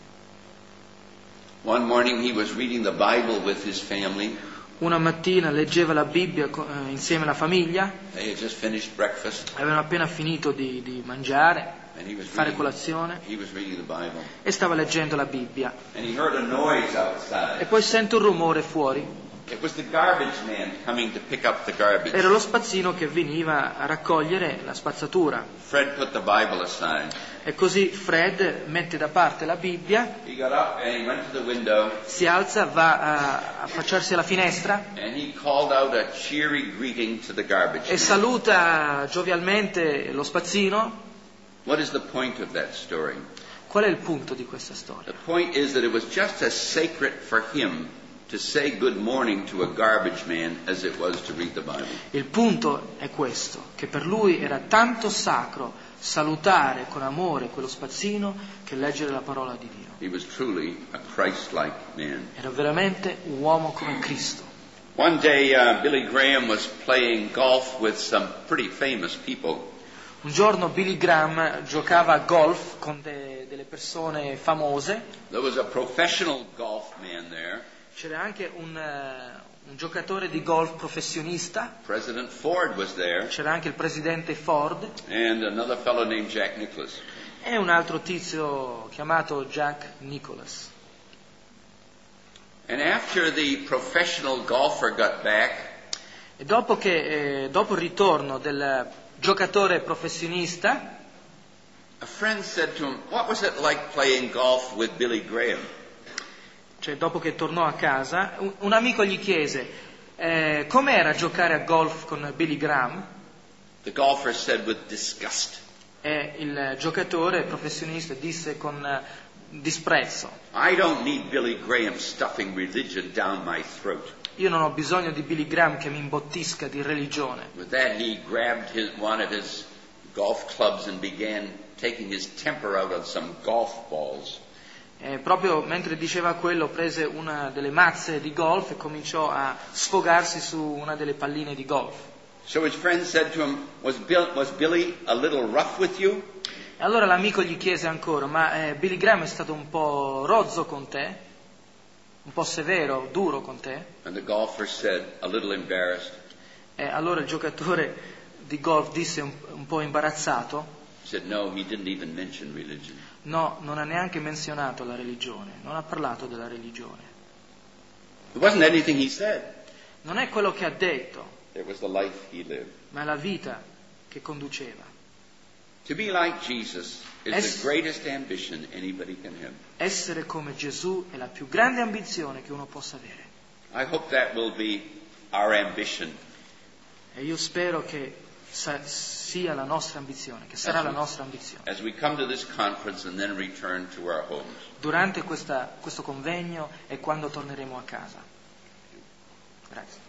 One morning he was reading the Bible with his family. Una mattina leggeva la Bibbia insieme alla famiglia. They had just finished breakfast. Avevano appena finito di mangiare, And he was fare reading, colazione, he was reading the Bible. e stava leggendo la Bibbia. And he heard a noise E outside. poi sente un rumore fuori. It was the garbage man coming to pick up the garbage. Era lo spazzino che veniva a raccogliere la spazzatura. Fred put the Bible aside. E così Fred mette da parte la Bibbia, He got up and he went to the window si alza, va a affacciarsi alla finestra and he called out a cheery greeting to the garbage e man. saluta giovialmente lo spazzino. What is the point of that story? Qual è il punto di questa storia? The point is that it was just as sacred for him to say good morning to a garbage man as it was to read the Bible. Il punto è questo, che per lui era tanto sacro salutare con amore quello spazzino che leggere la parola di Dio. He was truly a Christ-like man. Era veramente un uomo come Cristo. One day Billy Graham was playing golf with some pretty famous people. Un giorno Billy Graham giocava a golf con delle persone famose. There was a professional golf man there. C'era anche un giocatore di golf professionista. President Ford was there. C'era anche il presidente Ford And another fellow named Jack Nicklaus. e un altro tizio chiamato Jack Nicklaus. And after the professional golfer got back, E dopo il ritorno del giocatore professionista, a friend said to him, "What was it like playing golf with Billy Graham?" cioè dopo che tornò a casa, un amico gli chiese com'era giocare a golf con Billy Graham, The golfer said with disgust, e il giocatore professionista disse con disprezzo: "I don't need Billy Graham stuffing religion down my throat." io non ho bisogno di Billy Graham che mi imbottisca di religione. With that, he grabbed one of his golf clubs and began taking his temper out on some golf balls. Proprio mentre diceva quello prese una delle mazze di golf e cominciò a sfogarsi su una delle palline di golf. So his friend said to him, was Billy a little rough with you?" E allora l'amico gli chiese ancora: ma Billy Graham è stato un po' rozzo con te? Un po' severo, duro con te? And the golfer said, a little embarrassed, E allora il giocatore di golf disse un po' imbarazzato: he said, "No, he didn't even mention religion." no, non ha neanche menzionato la religione, non ha parlato della religione. It wasn't anything he said. Non è quello che ha detto, It was the life he lived. ma è la vita che conduceva. To be like Jesus is Es- the greatest ambition anybody can have. Essere come Gesù è la più grande ambizione che uno possa avere. I hope that will be our ambition E io spero che sia la nostra ambizione, che sarà la nostra ambizione. as we come to this conference and then return to our homes. Durante questo convegno e quando torneremo a casa. Grazie.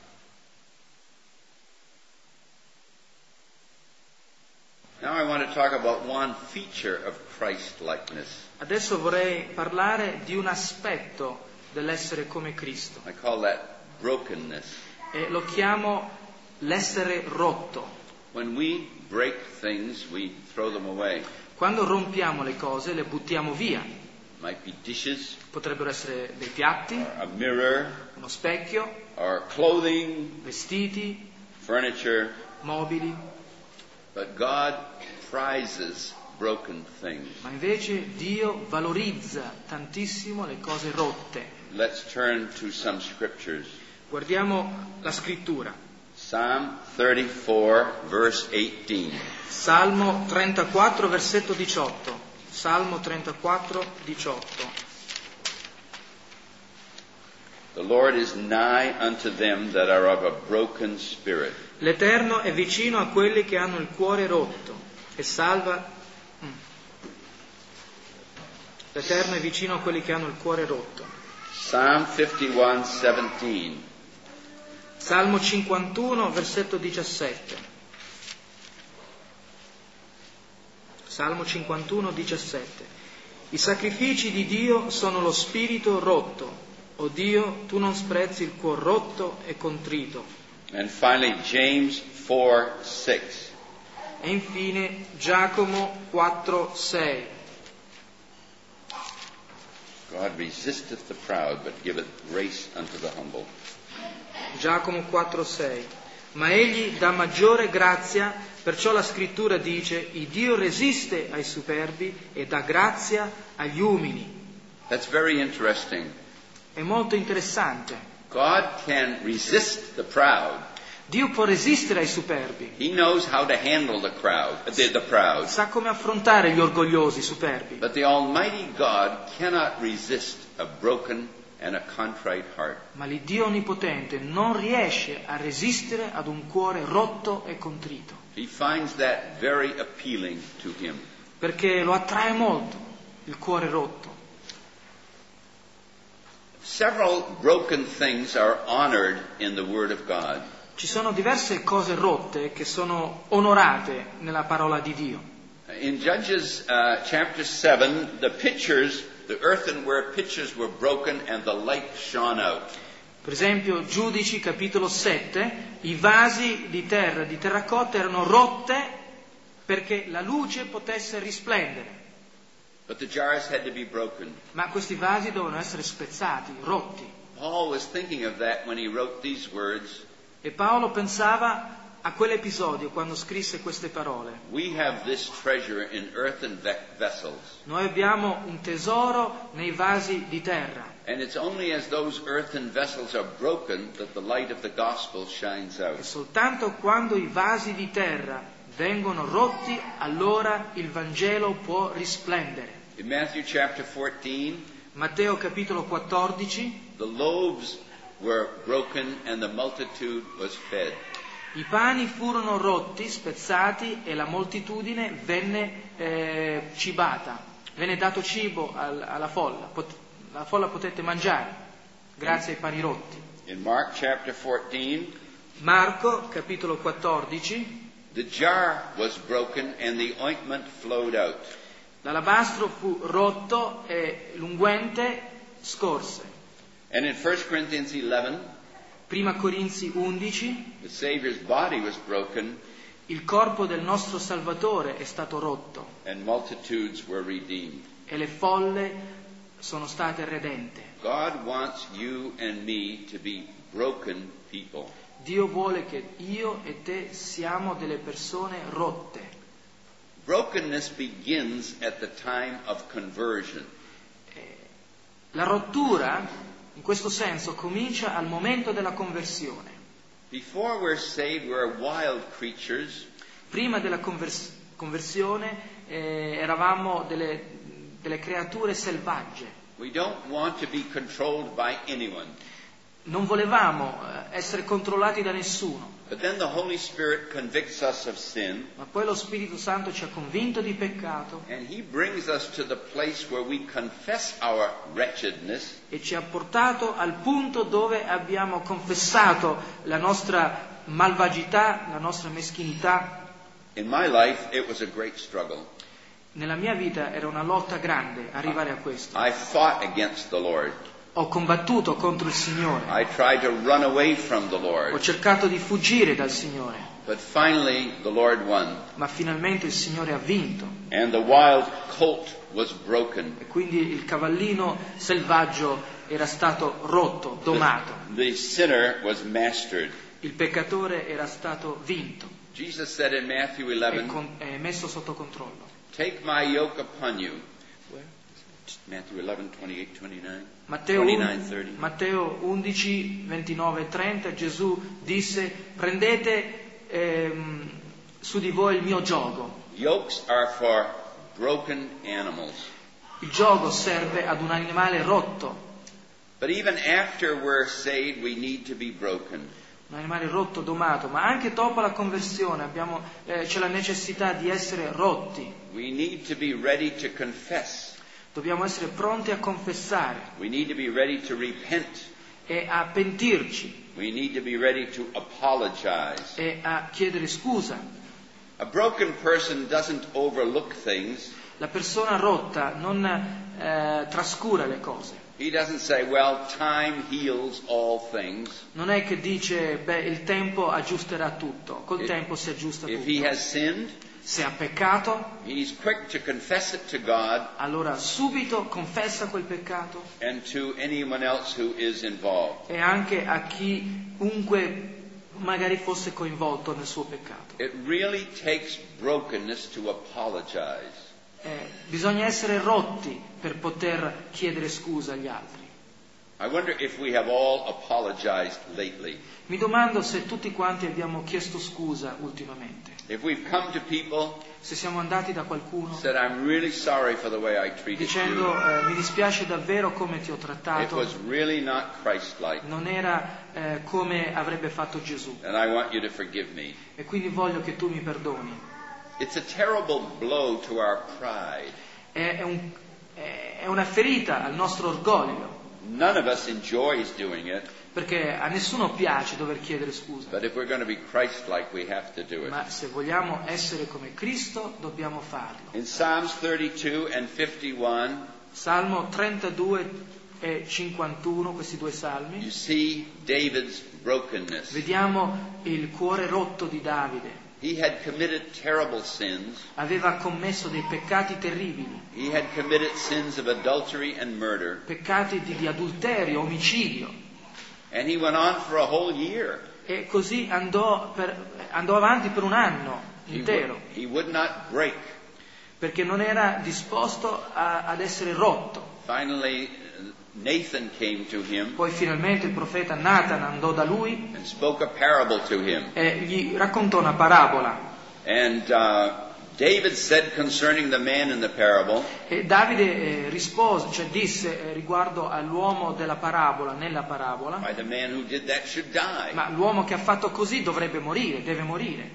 Now I want to talk about one feature of Christ-likeness. Adesso vorrei parlare di un aspetto dell'essere come Cristo I call that brokenness. e lo chiamo l'essere rotto. When we break things, we throw them away. Quando rompiamo le cose le buttiamo via. might be dishes, potrebbero essere dei piatti, or a mirror, uno specchio, or clothing, vestiti, furniture. mobili, But God prizes broken things. ma invece Dio valorizza tantissimo le cose rotte. Let's turn to some scriptures. Guardiamo la scrittura. Psalm 34, verse 18. Salmo 34, versetto 18. Salmo 34, 18. The Lord is nigh unto them that are of a broken spirit. L'Eterno è vicino a quelli che hanno il cuore rotto e salva. L'Eterno è vicino a quelli che hanno il cuore rotto. Psalm 51, 17. Salmo 51, versetto 17. Salmo 51, 17. I sacrifici di Dio sono lo spirito rotto. O Dio, tu non sprezzi il cuor rotto e contrito. And finally, James 4, 6. E infine Giacomo 4, 6. God resisteth the proud, but giveth grace unto the humble. Giacomo 4, 6. Ma egli dà maggiore grazia, perciò la scrittura dice: il Dio resiste ai superbi e dà grazia agli umili. That's very interesting. È molto interessante. God can resist the proud. Dio può resistere ai superbi. He knows how to handle the proud. Sa come affrontare gli orgogliosi, superbi. But the Almighty God cannot resist a broken and a contrite heart. Ma l'Iddio Onnipotente non riesce a resistere ad un cuore rotto e contrito. He finds that very appealing to him. Perché lo attrae molto, il cuore rotto. Several broken things are honored in the Word of God. Ci sono diverse cose rotte che sono onorate nella parola di Dio. In Judges chapter 7, the earthenware pitchers were broken and the light shone out. Per esempio, Giudici capitolo 7, i vasi di terracotta erano rotte perché la luce potesse risplendere. But the jars had to be broken. Ma questi vasi dovevano essere spezzati, rotti. Paul was thinking of that when he wrote these words. E Paolo pensava a quell'episodio quando scrisse queste parole. We have this treasure in earthen vessels. Noi abbiamo un tesoro nei vasi di terra. And it's only as those earthen vessels are broken that the light of the gospel shines out. E soltanto quando i vasi di terra vengono rotti, allora il Vangelo può risplendere. In Matthew chapter 14, Matteo capitolo 14, the loaves were broken and the multitude was fed. i pani furono rotti, spezzati e la moltitudine venne cibata, venne dato cibo alla folla. La folla potette mangiare grazie ai pani rotti. In Mark chapter 14, Marco capitolo 14, the jar was broken and the ointment flowed out. l'alabastro fu rotto e l'unguente scorse. And in 1 Corinthians 11, Prima Corinzi 11, the Savior's body was broken il corpo del nostro Salvatore è stato rotto and multitudes were redeemed. e le folle sono state redente. God wants you and me to be broken people. Dio vuole che io e te siamo delle persone rotte. Brokenness begins at the time of conversion. La rottura, in questo senso, comincia al momento della conversione. Before we're saved, we're wild creatures. Prima della conversione eravamo delle creature selvagge. We don't want to be controlled by anyone. Non volevamo essere controllati da nessuno. But then the Holy Spirit convicts us of sin. Ma poi lo Spirito Santo ci ha convinto di peccato And He brings us to the place where we confess our wretchedness. e ci ha portato al punto dove abbiamo confessato la nostra malvagità, la nostra meschinità. In my life, it was a great struggle. Nella mia vita era una lotta grande arrivare a questo. I fought against the Lord. Ho combattuto contro il Signore. I tried to run away from the Ho Lord. cercato di fuggire dal Signore. But finally, the Lord won. Ma finalmente il Signore ha vinto. And the wild colt was broken. E quindi il cavallino selvaggio era stato rotto, domato. The sinner was mastered. Il peccatore era stato vinto Jesus said in Matthew 11, e messo sotto controllo. take my yoke upon you. Matthew 11, 28, 29. Matteo 29, 30. Matteo 11, 29 e 30, Gesù disse: prendete su di voi il mio giogo. Yokes are for broken animals. Il giogo serve ad un animale rotto, But even after we're saved, we need to be broken. un animale rotto, domato, ma anche dopo la conversione c'è la necessità di essere rotti. We need to be ready to confess. Dobbiamo essere pronti a confessare We need to be ready to repent. e a pentirci We need to be ready to apologize. e a chiedere scusa. A broken person doesn't overlook things. La persona rotta non trascura le cose. He doesn't say, well, time heals all things. Non è che dice, il tempo aggiusterà tutto, col tempo si aggiusta If he tutto. has sinned, Se ha peccato, he's quick to confess it to God allora subito confessa quel peccato and to anyone else who is involved. e anche a chiunque magari fosse coinvolto nel suo peccato. It really takes brokenness to apologize. Bisogna essere rotti per poter chiedere scusa agli altri. I wonder if we have all apologized lately. Mi domando se tutti quanti abbiamo chiesto scusa ultimamente. If we've come to people, Se siamo andati da qualcuno said, I'm really sorry for the way I treated dicendo you. mi dispiace davvero come ti ho It trattato, was really not Christ-like, non era come avrebbe fatto Gesù and I want you to forgive me. e quindi voglio che tu mi perdoni. It's a terrible blow to our pride. È una ferita al nostro orgoglio, None of us enjoys doing it, perché a nessuno piace dover chiedere scusa. but if we're going to be Christ-like, we have to do it. Ma se vogliamo essere come Cristo, dobbiamo farlo. In Psalms 32 and 51, Salmo 32 e 51, questi due you salmi, see David's brokenness. vediamo il cuore rotto di Davide. He had committed terrible sins. Aveva commesso dei peccati terribili, He had committed sins of adultery and murder. peccati di adulterio, omicidio. And he went on for a whole year. E così andò avanti per un anno intero, He would not break. perché non era disposto ad essere rotto. Finally, Nathan came to him Poi finalmente il profeta Nathan andò da lui and spoke a parable to him. e gli raccontò una parabola. And David said concerning the man in the parable, E Davide rispose, cioè disse riguardo all'uomo della parabola, nella parabola, why the man who did that should die. ma l'uomo che ha fatto così dovrebbe morire, deve morire.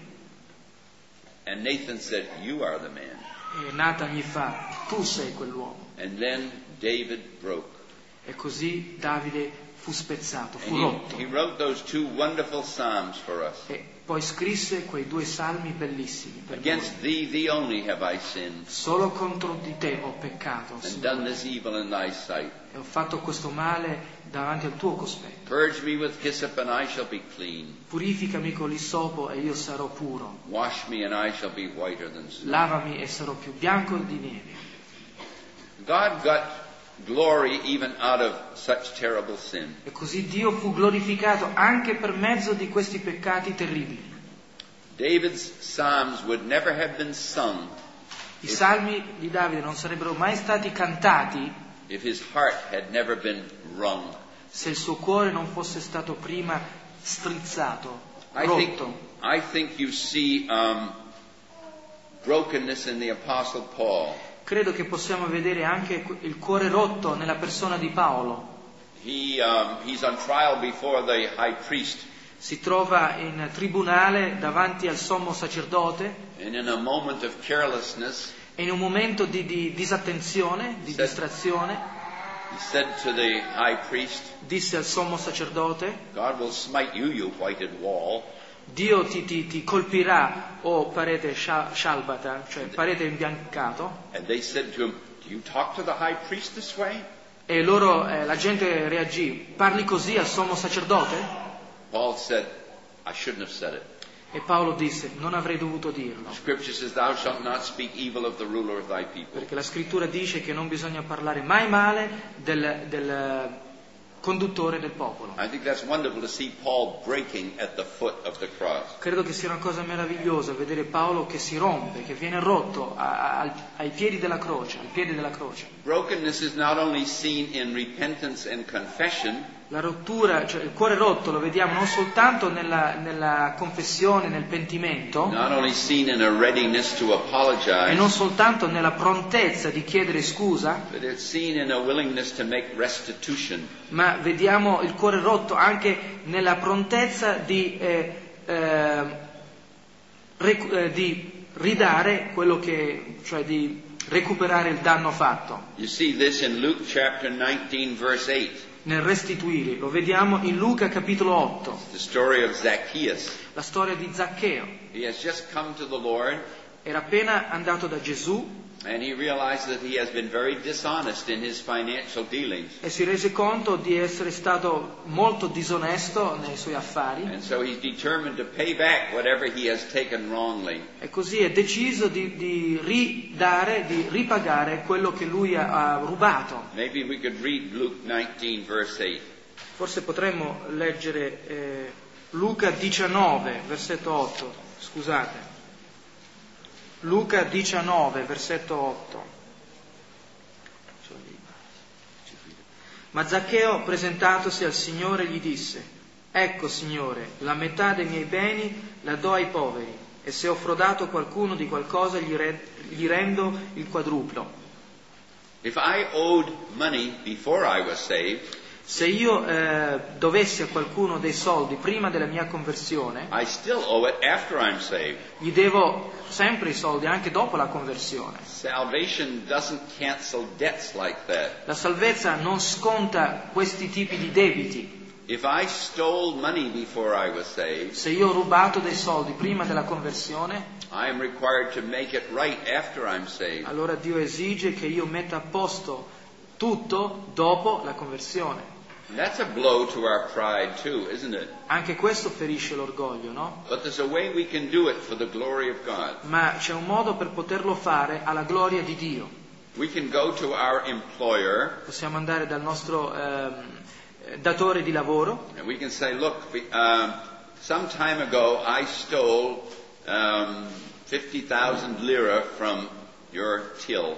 And Nathan said, you are the man. E Nathan gli fa, tu sei quell'uomo. And then David broke. E così Davide fu spezzato, fu And rotto. he wrote those two wonderful psalms for us. E poi scrisse quei due salmi bellissimi per noi. Against thee only have I sinned, Solo contro di te ho peccato, and done Signore, this evil in thy sight. e ho fatto questo male davanti al tuo cospetto. Purge me with hyssop, and I shall be clean. Purificami con l'issopo e io sarò puro. Wash me, and I shall be whiter than snow. Lavami e sarò più bianco di neve. God got glory even out of such terrible sin. E così Dio fu glorificato anche per mezzo di questi peccati terribili. David's psalms would never have been sung I salmi di Davide non sarebbero mai stati cantati if his heart had never been wrung. se il suo cuore non fosse stato prima strizzato, I rotto. think you see brokenness in the Apostle Paul. Credo che possiamo vedere anche il cuore rotto nella persona di Paolo. He's on trial before the high priest, Si trova in tribunale davanti al sommo sacerdote and in a moment of carelessness, e in un momento di disattenzione, di distrazione, he said to the high priest, disse al sommo sacerdote: God will smite you, you whited wall. Dio ti colpirà, o parete scialbata, cioè parete imbiancato. And they said to him, do you talk to the high priest this way? E la gente reagì: parli così al sommo sacerdote? Paul said, I shouldn't have said it. E Paolo disse: non avrei dovuto dirlo. Scripture says, "Thou shalt not speak evil of the ruler of thy people." Perché la scrittura dice che non bisogna parlare mai male del conduttore del popolo. I think that's wonderful to see Paul breaking at the foot of the cross. Credo che sia una cosa meravigliosa vedere Paolo che si rompe, che viene rotto ai piedi della croce, al piede della croce. Brokenness is not only seen in repentance and confession, La rottura, cioè il cuore rotto lo vediamo non soltanto nella confessione, nel pentimento, not only seen in a readiness to e apologize, non soltanto nella prontezza di chiedere scusa, but it's seen in a willingness to make restitution. ma vediamo il cuore rotto anche nella prontezza di ridare quello che, cioè di recuperare il danno fatto. You see this in Luke chapter 19 verse 8. Nel restituire, lo vediamo in Luca capitolo 8, The story of Zacchaeus. la storia di Zaccheo. He has just come to the Lord Era appena andato da Gesù and he realized that he has been very dishonest in his financial dealings. e si rese conto di essere stato molto disonesto nei suoi affari, And so he's determined to pay back whatever he has taken wrongly. e così è deciso di ridare, di ripagare quello che lui ha rubato. Maybe we could read Luke 19 verse 8. Forse potremmo leggere Luca 19, versetto 8, scusate. Luca 19, versetto 8. Ma Zaccheo, presentatosi al Signore, gli disse: ecco, Signore, la metà dei miei beni la do ai poveri, e se ho frodato qualcuno di qualcosa gli rendo il quadruplo. If I owed money before I was saved, Se io dovessi a qualcuno dei soldi prima della mia conversione, I still owe it after I'm saved. gli devo sempre i soldi anche dopo la conversione. Salvation doesn't cancel debts like that. La salvezza non sconta questi tipi di debiti. If I stole money before I was saved, Se io ho rubato dei soldi prima della conversione, I am required to make it right after I'm saved. allora Dio esige che io metta a posto tutto dopo la conversione. And that's a blow to our pride too, isn't it? Anche questo ferisce l'orgoglio, no? But there's a way we can do it for the glory of God. Ma c'è un modo per poterlo fare alla gloria di Dio. We can go to our employer Possiamo andare dal nostro datore di lavoro and we can say, look, some time ago I stole 50,000 lira from your till.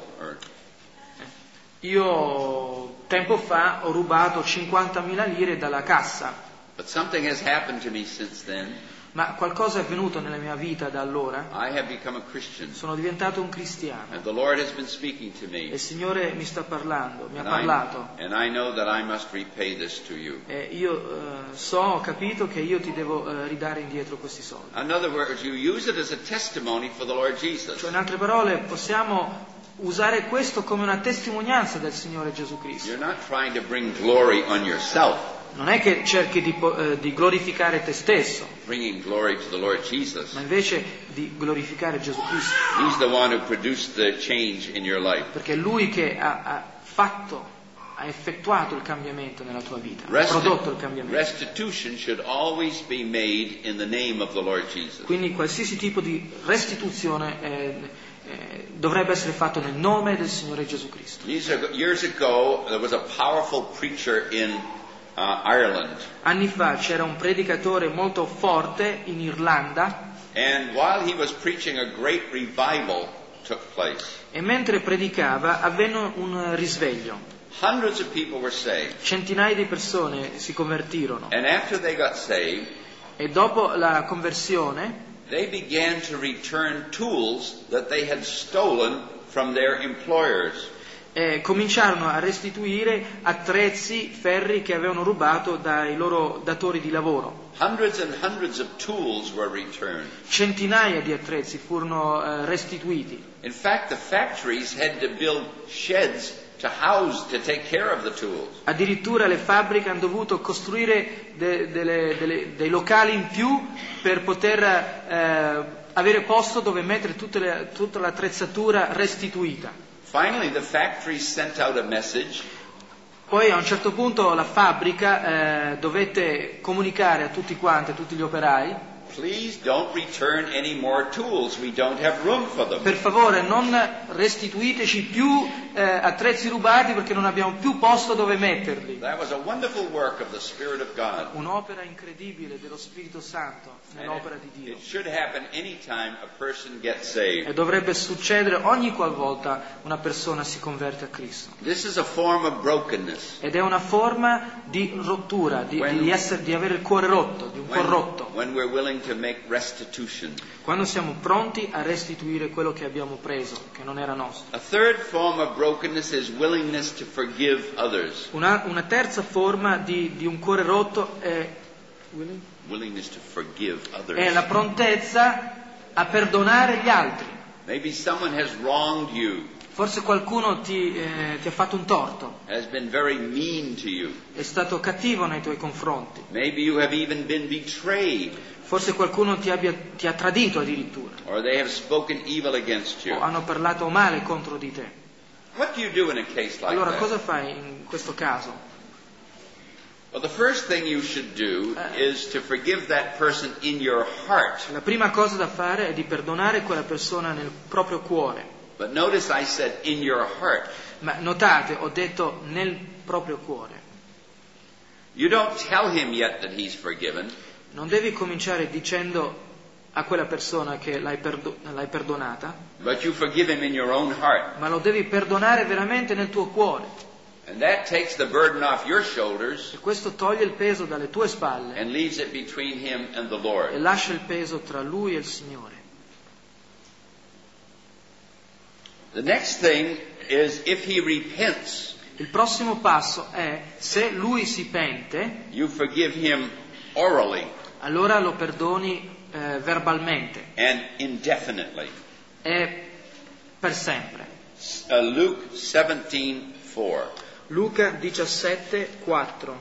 Io tempo fa ho rubato 50.000 lire dalla cassa, But something has happened to me since then. ma qualcosa è avvenuto nella mia vita da allora. I have become a Christian. Sono diventato un cristiano And the Lord has been speaking to e me. il Signore mi sta parlando, mi ha And parlato. I know that I must repay this to you. E io ho capito che io ti devo ridare indietro questi soldi. In other words, you use it as a testimony for the Lord Jesus. Cioè, in altre parole, possiamo usare questo come una testimonianza del Signore Gesù Cristo. You're not trying to bring glory on yourself, Non è che cerchi di glorificare te stesso, bringing glory to the Lord Jesus. ma invece di glorificare Gesù Cristo. He's the one who produced the change in your life. Perché è Lui che ha effettuato il cambiamento nella tua vita, ha prodotto il cambiamento. Restitution should always be made in the name of the Lord Jesus. Quindi qualsiasi tipo di restituzione dovrebbe essere fatto nel nome del Signore Gesù Cristo. Years ago, there was a powerful preacher in Ireland. Anni fa c'era un predicatore molto forte in Irlanda And while he was preaching, a great revival took place. e mentre predicava avvenne un risveglio. Hundreds of people were saved. Centinaia di persone si convertirono And after they got saved, e dopo la conversione they began to return tools that they had stolen from their employers. cominciarono a restituire attrezzi, ferri che avevano rubato dai loro datori di lavoro. Hundreds and hundreds of tools were returned. Centinaia di attrezzi furono restituiti. In fact, the factories had to build sheds to take care of the tools. Addirittura le fabbriche hanno dovuto costruire dei locali in più per poter avere posto dove mettere tutta l'attrezzatura restituita. Finally, the factories sent out a message Poi a un certo punto la fabbrica dovette comunicare a tutti quanti, a tutti gli operai, please don't return any more tools. We don't have room for them. Per favore, non restituiteci più attrezzi rubati perché non abbiamo più posto dove metterli. That was a wonderful work of the Spirit of God. Un'opera incredibile dello Spirito Santo nell'opera di Dio. It should happen anytime a person gets saved. E dovrebbe succedere ogni qualvolta una persona si converte a Cristo. This is a form of brokenness. Ed è una forma di rottura, di avere il cuore rotto, di un cuore rotto. When we're willing to make restitution. Quando siamo pronti a restituire quello che abbiamo preso, che non era nostro. A third form of brokenness is willingness to forgive others. Una terza forma di un cuore rotto è Willingness to forgive others. È la prontezza a perdonare gli altri. Maybe someone has wronged you. Forse qualcuno ti ha fatto un torto. Has been very mean to you. È stato cattivo nei tuoi confronti. Maybe you have even been betrayed. Forse qualcuno ti ha tradito addirittura. Or they have spoken evil against you. O hanno parlato male contro di te. What do you do in a case like Allora that? cosa fai in questo caso? Well, the first thing you should do is to forgive that person in your heart. La prima cosa da fare è di perdonare quella persona nel proprio cuore. But notice I said in your heart. Ma notate, ho detto nel proprio cuore. You don't tell him yet that he's forgiven. Non devi cominciare dicendo a quella persona che l'hai perdonata, But you forgive him in your own heart. ma lo devi perdonare veramente nel tuo cuore. And that takes the burden off your shoulders E questo toglie il peso dalle tue spalle and leaves it between him and the e Lord. lascia il peso tra lui e il Signore. The next thing is if he repents, Il prossimo passo è, se lui si pente, you forgive him orally allora lo perdoni verbalmente and indefinitely. e per sempre. Luke 17:4. Luca 17:4.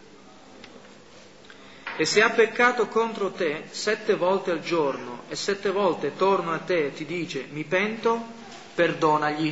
E se ha peccato contro te 7 volte al giorno e 7 volte torna a te e ti dice mi pento, perdonagli.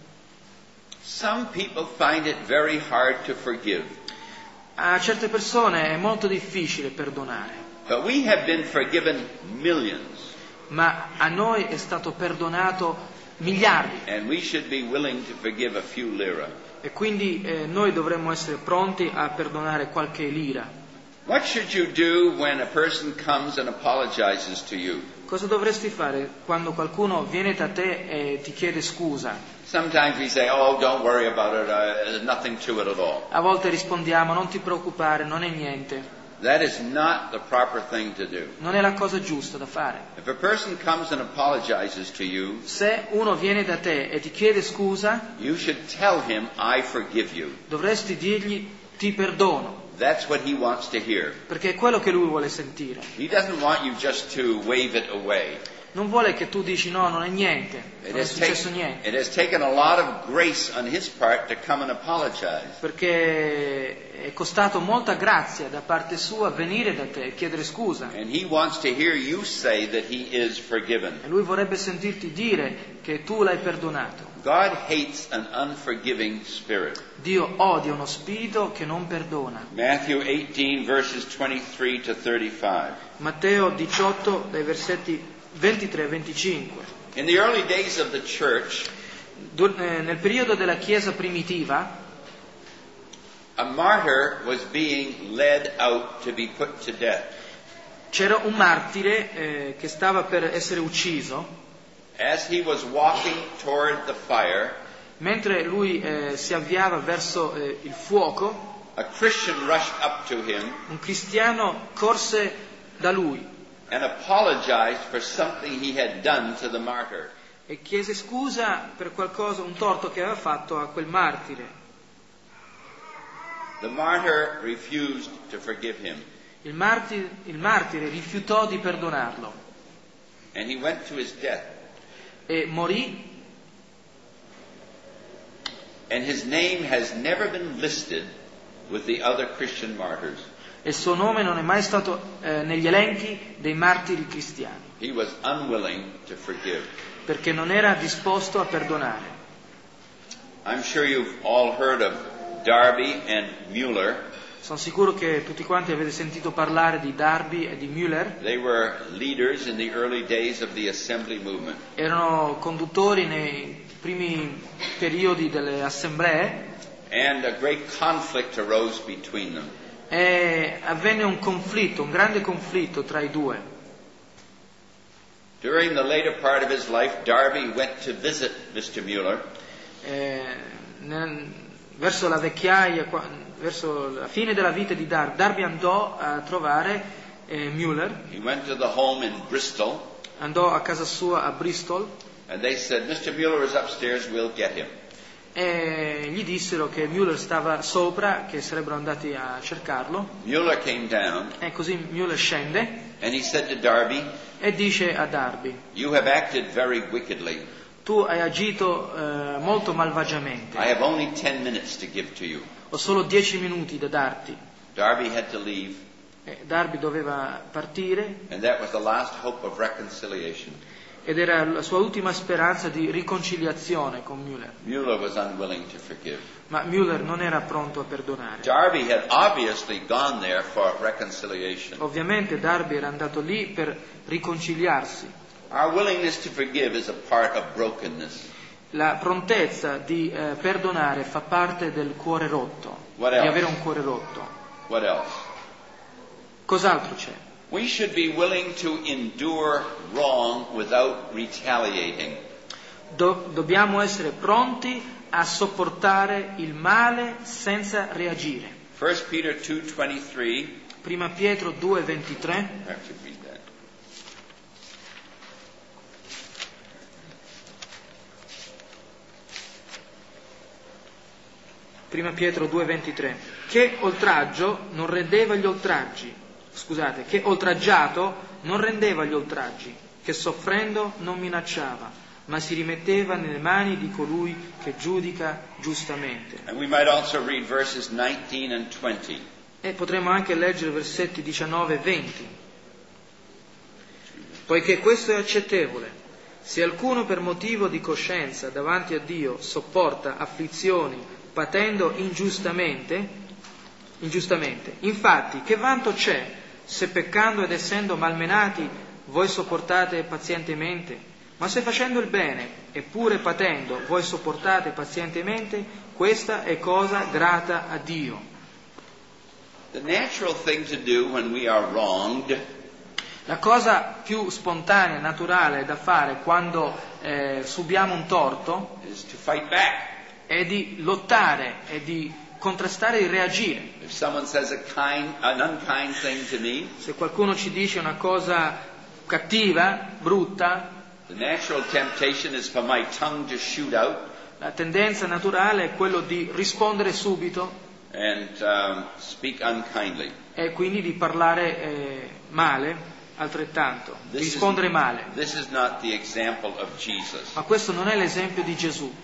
Some people find it very hard to forgive. A certe persone è molto difficile perdonare, But we have been forgiven millions, ma a noi è stato perdonato miliardi and we should be willing to forgive a few lira. e quindi noi dovremmo essere pronti a perdonare qualche lira. What should you do when a person comes and apologizes to you? Cosa dovresti fare quando qualcuno viene da te e ti chiede scusa? Sometimes we say, oh, don't worry about it, there's nothing to it at all. A volte rispondiamo non ti preoccupare, non è niente. That is not the proper thing to do. Non è la cosa giusta da fare. If a person comes and apologizes to you, Se uno viene da te e ti chiede scusa, you should tell him, I forgive you. dovresti dirgli ti perdono, That's what he wants to hear. perché è quello che lui vuole sentire. He doesn't want you just to wave it away. Non vuole che tu dici no, non è niente, non è successo niente. It has taken a lot of grace on his part to come and apologize. Perché è costato molta grazia da parte sua venire da te e chiedere scusa. And he wants to hear you say that he is forgiven. E lui vorrebbe sentirti dire che tu l'hai perdonato. God hates an unforgiving spirit. Dio odia uno spirito che non perdona. Matthew 18 verses 23 to 35. Matteo 18 dai versetti 23 e 25. In the early days of the church, Nel periodo della Chiesa primitiva, a martyr was being led out to be put to death. c'era un martire che stava per essere ucciso. As he was walking toward the fire, Mentre lui si avviava verso il fuoco, a Christian rushed up to him un cristiano corse da lui and apologized for something he had done to the martyr. e chiese scusa per qualcosa, un torto che aveva fatto a quel martire. The martyr refused to forgive him, Il martire rifiutò di perdonarlo and he went to his death. e morì, And his name has never been listed with the other Christian martyrs. e il suo nome non è mai stato negli elenchi dei martiri cristiani, He was unwilling to forgive. perché non era disposto a perdonare. I'm sure you've all heard of Darby and Mueller. Sono sicuro che tutti quanti avete sentito parlare di Darby e di Müller. They were leaders in the early days of the assembly movement. Erano conduttori nei primi periodi delle assemblee And a great conflict arose between them. e avvenne un grande conflitto tra i due. During the later part of his life, Darby went to visit Mr. Müller. Verso la vecchiaia, verso la fine della vita di Darby andò a trovare Müller. He went to the home in Bristol. Andò a casa sua a Bristol. And they said, Mr. Müller is upstairs, we'll get him. E gli dissero che Müller stava sopra, che sarebbero andati a cercarlo. Müller came down. E così Müller scende. And he said to Darby, e dice a Darby: You have acted very wickedly. Tu hai agito molto malvagiamente. I have only 10 minutes to give to you. Ho solo 10 minuti da darti. Darby had to leave. Darby doveva partire. And that was the last hope of reconciliation. Ed era la sua ultima speranza di riconciliazione con Müller. Müller was unwilling to forgive. Ma Müller non era pronto a perdonare. Darby had obviously gone there for reconciliation. Ovviamente Darby era andato lì per riconciliarsi. Our willingness to forgive is a part of brokenness. La prontezza di perdonare fa parte del cuore rotto, di avere un cuore rotto. What else? Cos'altro c'è? We should be willing to endure wrong without retaliating. Dobbiamo essere pronti a sopportare il male senza reagire. 1 Peter 2:23. Prima Pietro 2:23. Prima Pietro 2:23. Che oltraggio non rendeva gli oltraggi. Scusate, che oltraggiato non rendeva gli oltraggi, che soffrendo non minacciava, ma si rimetteva nelle mani di colui che giudica giustamente. And we might also read verses 19 and 20. E potremmo anche leggere versetti 19 e 20. Poiché questo è accettevole, se alcuno per motivo di coscienza davanti a Dio sopporta afflizioni patendo ingiustamente, infatti che vanto c'è se peccando ed essendo malmenati voi sopportate pazientemente? Ma se facendo il bene eppure patendo voi sopportate pazientemente, questa è cosa grata a Dio. The natural thing to do when we are wronged La cosa più spontanea e naturale da fare quando subiamo un torto is to fight back. è di lottare, è di contrastare e di reagire. If someone says an unkind thing to me, Se qualcuno ci dice una cosa cattiva, brutta, the natural temptation is for my tongue to shoot out la tendenza naturale è quello di rispondere subito and speak unkindly. e quindi di parlare male, altrettanto, di rispondere male. This is not the example of Jesus. Ma questo non è l'esempio di Gesù.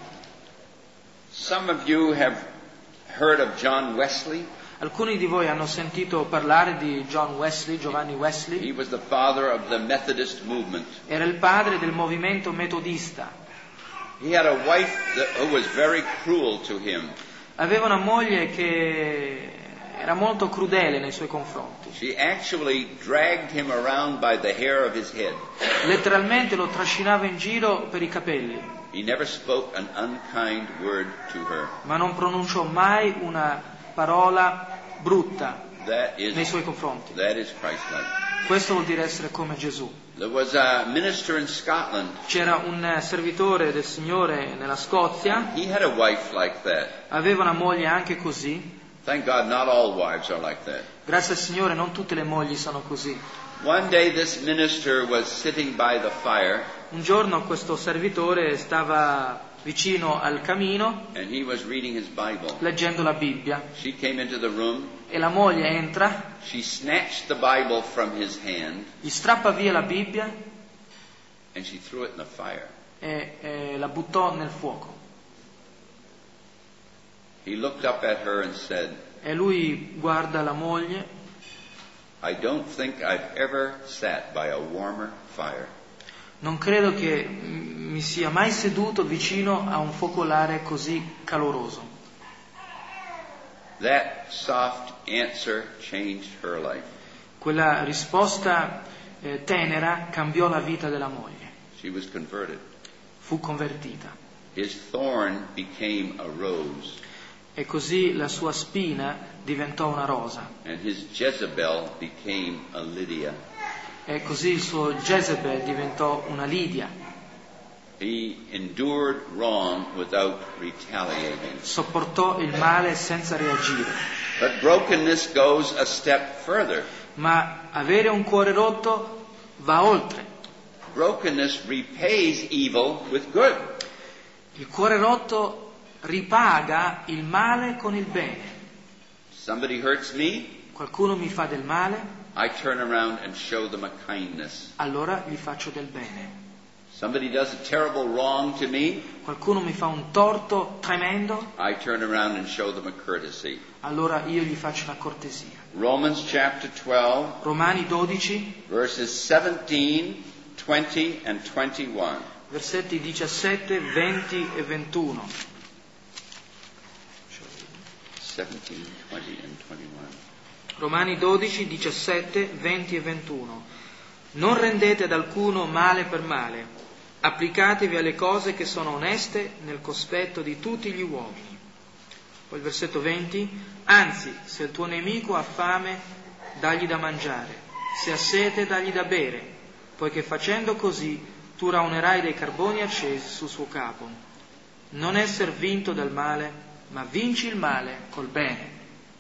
Some of you have heard of John Wesley. Alcuni di voi hanno sentito parlare di Giovanni Wesley. He was the father of the Methodist movement. Era il padre del movimento metodista. He had a wife who was very cruel to him. Aveva una moglie che era molto crudele nei suoi confronti. She actually dragged him around by the hair of his head. Letteralmente lo trascinava in giro per i capelli. He never spoke an unkind word to her. Ma non pronunciò mai una parola brutta nei suoi confronti. That is Christ-like. Questo vuol dire essere come Gesù. There was a minister in Scotland. C'era un servitore del Signore nella Scozia. He had a wife like that. Aveva una moglie anche così. Thank God not all wives are like that. Grazie al Signore non tutte le mogli sono così. One day this minister was sitting by the fire. Un giorno questo servitore stava vicino al camino And he was reading his Bible. leggendo la Bibbia. She came into the room. E la moglie entra, She snatched the Bible from his hand gli strappa via la Bibbia and she threw it in the fire. e la buttò nel fuoco. He looked up at her and said, E lui guarda la moglie: I don't think I've ever sat by a warmer fire. non credo che mi sia mai seduto vicino a un focolare così caloroso. That soft answer changed her life. Quella risposta tenera cambiò la vita della moglie. She was converted. Fu convertita. His thorn became a rose. E così la sua spina diventò una rosa. And his Jezebel became a Lydia. E così il suo Jezebel diventò una Lidia. He endured wrong without retaliating. Sopportò il male senza reagire. But brokenness goes a step further. Ma avere un cuore rotto va oltre. Brokenness repays evil with good. Il cuore rotto ripaga il male con il bene. Somebody hurts me, Qualcuno mi fa del male, I turn around and show them a kindness. allora gli faccio del bene. Somebody does a terrible wrong to me, Qualcuno mi fa un torto tremendo, I turn around and show them a courtesy. allora io gli faccio una cortesia. Romans chapter 12, Romani 12, verses 17, 20, and 21. versetti 17, 20 e 21. 17, 20, and 21. Romani 12, 17, 20 e 21. Non rendete ad alcuno male per male, applicatevi alle cose che sono oneste nel cospetto di tutti gli uomini. Poi il versetto 20, anzi, se il tuo nemico ha fame, dagli da mangiare, se ha sete, dagli da bere, poiché facendo così tu raunerai dei carboni accesi sul suo capo. Non esser vinto dal male, ma vinci il male col bene.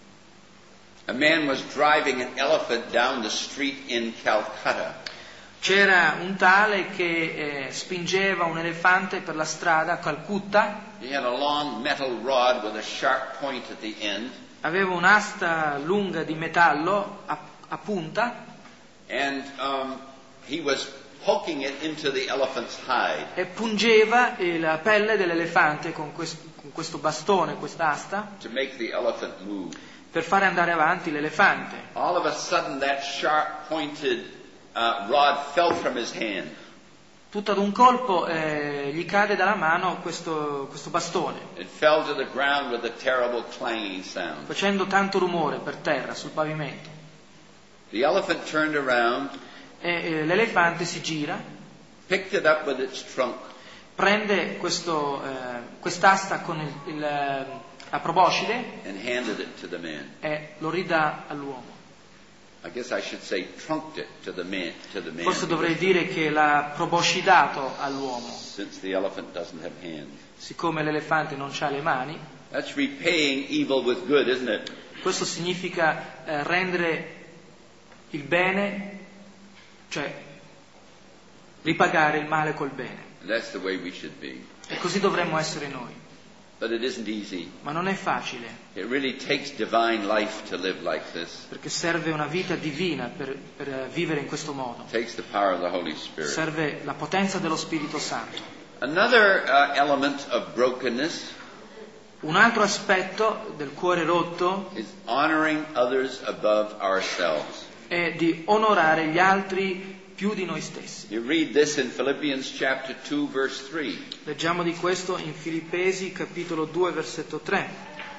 A man was driving an elephant down the street in Calcutta. C'era un tale che spingeva un elefante per la strada a Calcutta. He had a long metal rod with a sharp point at the end. Aveva un'asta lunga di metallo a punta And he was poking it into the elephant's hide. e pungeva la pelle dell'elefante con questo bastone, quest'asta, To make the elephant move. per fare andare avanti l'elefante. All of a sudden that sharp-pointed rod fell from his hand. Tutto ad un colpo gli cade dalla mano questo bastone, It fell to the ground with a terrible clanging sound. facendo tanto rumore per terra, sul pavimento. The elephant turned around, E l'elefante si gira, picked it up with its trunk, prende quest'asta con la proboscide and handed it to the man. e lo ridà all'uomo. I guess I should say trunked it to the man. Forse dovrei dire che l'ha proboscidato all'uomo, Since the elephant doesn't have hands. siccome l'elefante non ha le mani. That's repaying evil with good, isn't it? Questo significa rendere il bene, cioè ripagare il male col bene. And that's the way we should be. E così dovremmo essere noi. But it isn't easy. Ma non è facile, It really takes divine life to live like this. perché serve una vita divina per vivere in questo modo. It takes the power of the Holy Spirit. Serve la potenza dello Spirito Santo. Another element of brokenness Un altro aspetto del cuore rotto is honoring others above ourselves. è di onorare gli altri più di noi stessi. You read this in Philippians chapter 2 verse 3. Leggiamo di questo in Filippesi capitolo 2 versetto 3.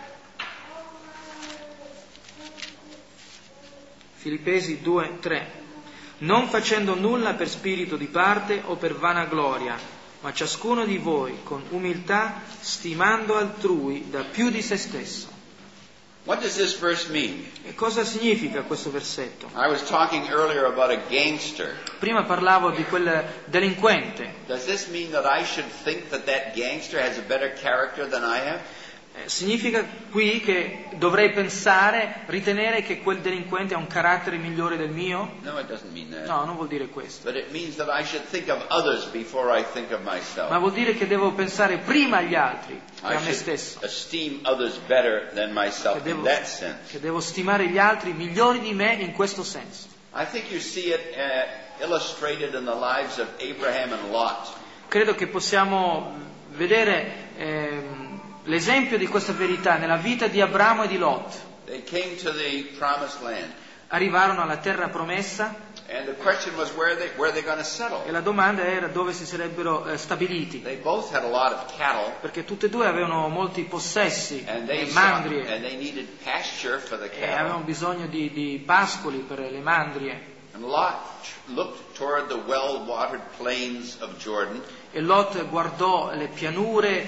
Filippesi 2, 3. Non facendo nulla per spirito di parte o per vanagloria, ma ciascuno di voi con umiltà stimando altrui da più di se stesso. What does this verse mean? E cosa significa questo versetto? I was talking earlier about a gangster. Prima parlavo di quel delinquente. Does this mean that I should think that that gangster has a better character than I have? Significa qui che dovrei pensare, ritenere che quel delinquente ha un carattere migliore del mio? No, it doesn't mean that. No, non vuol dire questo. But it means that I should think of others before I think of myself. Ma vuol dire che devo pensare prima agli altri che I a me should stesso. esteem others better than myself in that sense. Che devo stimare gli altri migliori di me in questo senso. I think you see it illustrated in the lives of Abraham and Lot. Credo che possiamo vedere l'esempio di questa verità nella vita di Abramo e di Lot. They came to the promised land. Arrivarono alla terra promessa And the question was where they going to settle. E la domanda era dove si sarebbero stabiliti. They both had a lot of cattle. Perché tutte e due avevano molti possessi, And they mandrie, and they needed pasture for the e avevano cattle. bisogno di pascoli per le mandrie. And Lot looked toward the well-watered plains of Jordan. E Lot guardò le pianure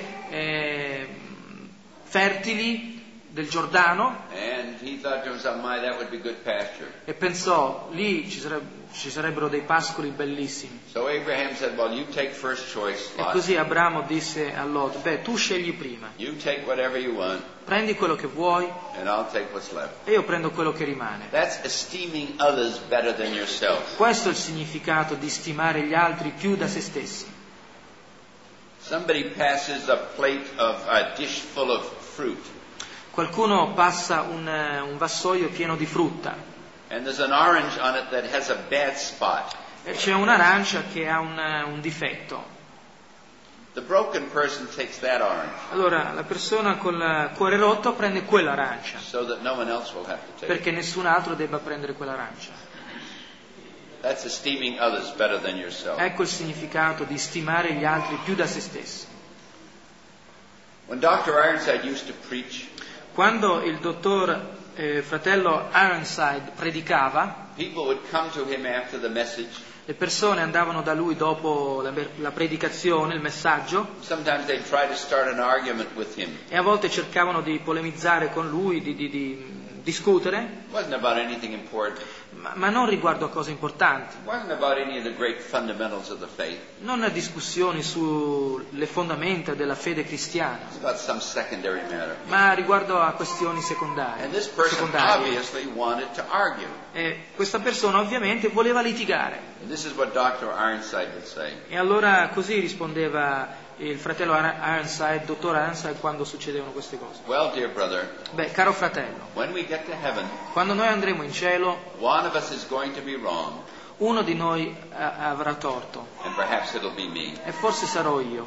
fertili del Giordano And he thought to himself, my, that would be good pasture. e pensò, lì ci sarebbero dei pascoli bellissimi. So Abraham said, well, you take first choice, E Lot. così Abramo disse a Lot, tu scegli prima, You take whatever you want, prendi quello che vuoi and I'll take what's left. e io prendo quello che rimane. That's esteeming others better than yourself. Questo è il significato di stimare gli altri più da se stessi. Somebody passes a dish full of fruit, Qualcuno passa un vassoio pieno di frutta and there's an orange on it that has a bad spot. e c'è un'arancia che ha un difetto. The broken person takes that orange Allora la persona col cuore rotto prende quell'arancia so that no one else will have to take it. perché nessun altro debba prendere quell'arancia. That's esteeming others better than yourself. Ecco il significato di stimare gli altri più da se stessi. When Dr. Ironside used to preach, Quando il dottor fratello Ironside predicava, people would come to him after the message. le persone andavano da lui dopo la predicazione, il messaggio, Sometimes they'd try to start an argument with him. e a volte cercavano di polemizzare con lui, di discutere, It wasn't about anything important. ma non riguardo a cose importanti, It wasn't about any of the great fundamentals of the faith. non a discussioni sulle fondamenta della fede cristiana, It's about some secondary matter. ma riguardo a questioni And this person secondarie. obviously wanted to argue. E questa persona ovviamente voleva litigare. And this is what Dr. Ironside would say. E allora così rispondeva il fratello Ironside, dottor Ironside, quando succedevano queste cose. Well, dear brother, Caro fratello, when we get to heaven, quando noi andremo in cielo, one of us is going to be wrong, uno di noi avrà torto, and perhaps it'll be me. e forse sarò io,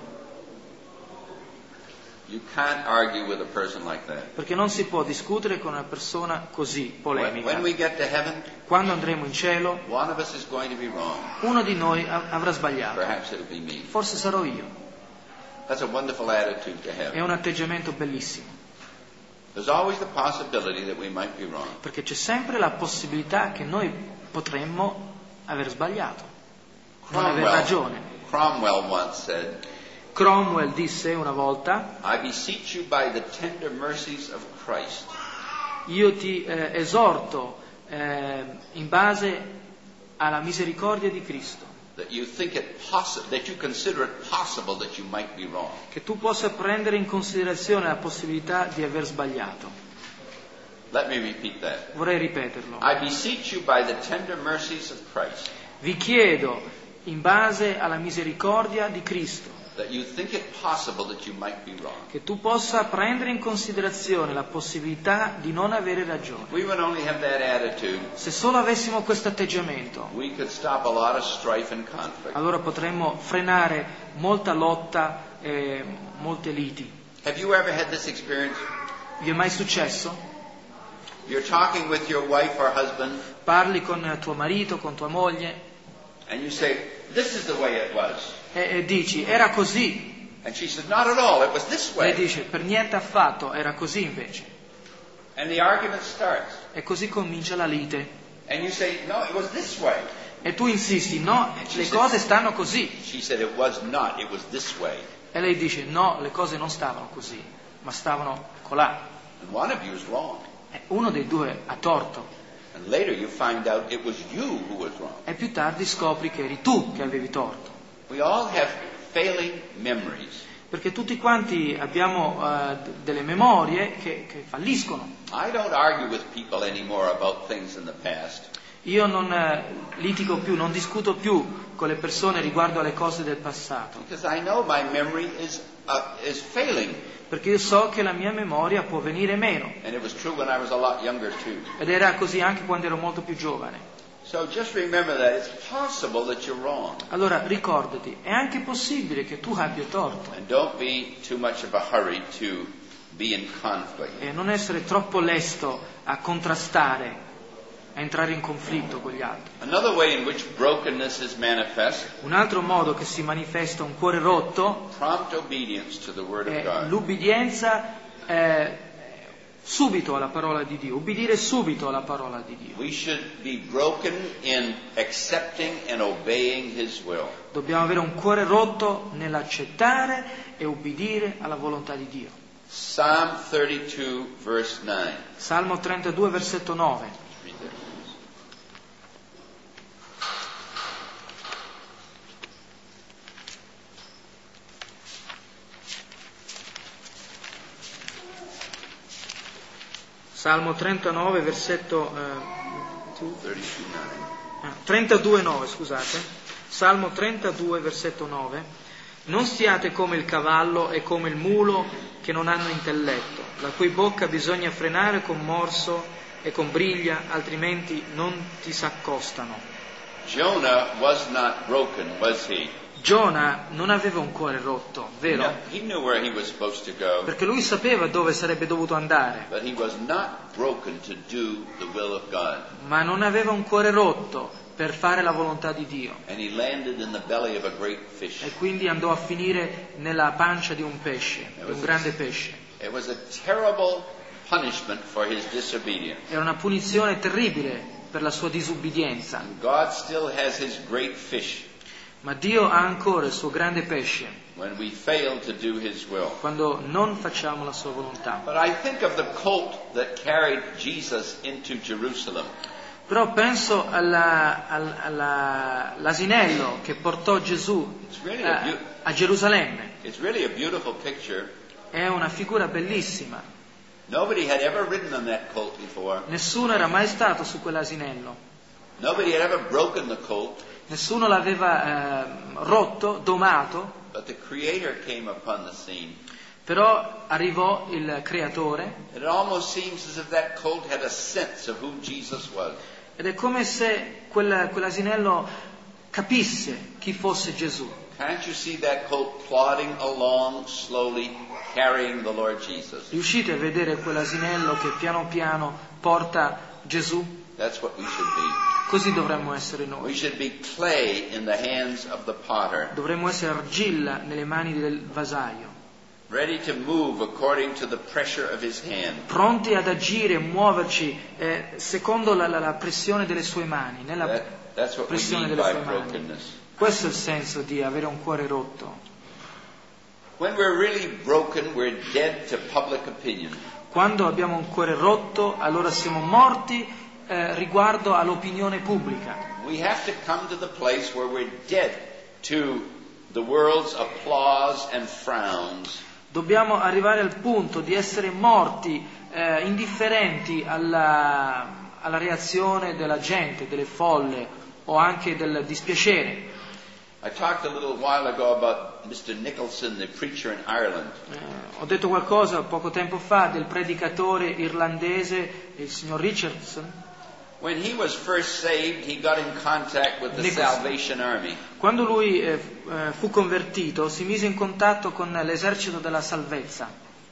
You can't argue with a person like that. perché non si può discutere con una persona così polemica. When we get to heaven, Quando andremo in cielo, one of us is going to be wrong. uno di noi avrà sbagliato, Perhaps it'll be me. forse sarò io. That's a wonderful attitude to È have. un atteggiamento bellissimo, There's always the possibility that we might be wrong. perché c'è sempre la possibilità che noi potremmo aver sbagliato, non aver ragione. Cromwell once said, Cromwell disse una volta: I beseech you by the tender mercies of Christ, io ti esorto in base alla misericordia di Cristo, that you consider it possible that you might be wrong. che tu possa prendere in considerazione la possibilità di aver sbagliato. Let me repeat that. Vorrei ripeterlo. I beseech you by the tender mercies of Christ, Vi chiedo, in base alla misericordia di Cristo, that you think it possible that you might be wrong. che tu possa prendere in considerazione la possibilità di non avere ragione. We would only have that attitude, Se solo avessimo questo atteggiamento, we could stop a lot of strife and conflict. allora potremmo frenare molta lotta e molte liti. Have you ever had this experience? Vi è mai successo? You're talking with your wife or husband, Parli con tuo marito, con tua moglie and you say, this is the way it was. e dici, era così. And she says, not at all, it was this Lei way. dice, per niente affatto, era così invece. And the argument starts. E così comincia la lite. And you say, no, it was this way. E tu insisti, no, le cose stanno così. She said, it was not, it was this way. E lei dice, no, le cose non stavano così, ma stavano colà. And one of you is wrong. E uno dei due ha torto. And later you find out it was you who was wrong. E più tardi scopri che eri tu che avevi torto. We all have failing memories. Perché tutti quanti abbiamo delle memorie che falliscono. I don't argue with people anymore about things in the past. Io non litigo più, non discuto più con le persone riguardo alle cose del passato. Because I know my memory is failing. Perché io so che la mia memoria può venire meno. And it was true when I was a lot younger too. Ed era così anche quando ero molto più giovane. So just remember that it's possible that you're wrong. Allora ricordati, è anche possibile che tu abbia torto. And don't be too much of a hurry to be in conflict. E non essere troppo lesto a contrastare. a entrare in conflitto con gli altri. Another way in which brokenness is manifest, Un altro modo che si manifesta un cuore rotto prompt obedience to the Word of è God. l'ubbidienza subito alla parola di Dio, ubbidire subito alla parola di Dio. We should be broken in accepting and obeying His will. Dobbiamo avere un cuore rotto nell'accettare e ubbidire alla volontà di Dio. Psalm 32, verse 9. Salmo 32, versetto 9. Read that, please. Salmo 39, versetto 32, 9. 32,9, scusate. Salmo 32, versetto 9. Non siate come il cavallo e come il mulo che non hanno intelletto, la cui bocca bisogna frenare con morso e con briglia, altrimenti non ti s'accostano. Jonah was not broken, was he? Giona non aveva un cuore rotto, vero? He knew where he was supposed to go, Perché lui sapeva dove sarebbe dovuto andare, but he was not broken to do the will of God. ma non aveva un cuore rotto per fare la volontà di Dio. And he landed in the belly of a great fish. E quindi andò a finire nella pancia di un pesce, di un grande pesce. It was a terrible punishment for his disobedience. Era una punizione terribile per la sua disubbidienza. And God still has his great fish Ma Dio ha ancora il suo grande pesce when we fail to do his will. quando non facciamo la sua volontà. But I think of the colt that carried Jesus into Jerusalem. Però penso all'asinello che portò Gesù a Gerusalemme. It's really a beautiful picture. È una figura bellissima. Nobody had ever ridden on that colt before. Nessuno era mai stato su quell'asinello. Nobody had ever broken the colt. Nessuno l'aveva rotto, domato, But the Creator came upon the scene. però arrivò il Creatore It almost seems as if that colt had a sense of who Jesus was. ed è come se quell'asinello capisse chi fosse Gesù. Can't you see that colt plodding along slowly, carrying the Lord Jesus? Riuscite a vedere quell'asinello che piano piano porta Gesù? That's what we should be. Così dovremmo essere We noi. should be clay in the hands of the potter, Dovremmo essere argilla nelle mani del vasaio, ready to move according to the pressure of his hand. pronti ad agire e muoverci secondo la pressione delle sue mani, nella That's what we pressione mean delle by sue mani. brokenness. Questo è il senso di avere un cuore rotto. When we're really broken, we're dead to public opinion. Quando abbiamo un cuore rotto, allora siamo morti riguardo all'opinione pubblica. We have to come to the place where we're dead to the world's applause and frowns. Dobbiamo arrivare al punto di essere morti, indifferenti alla reazione della gente, delle folle o anche del dispiacere. I talked a little while ago about Mr. Nicholson, the preacher in Ireland. Ho detto qualcosa poco tempo fa del predicatore irlandese, il signor Richardson. When he was first saved, he got in contact with the Nicholson. Salvation Army. Quando lui fu convertito, si mise in contatto con l'esercito della salvezza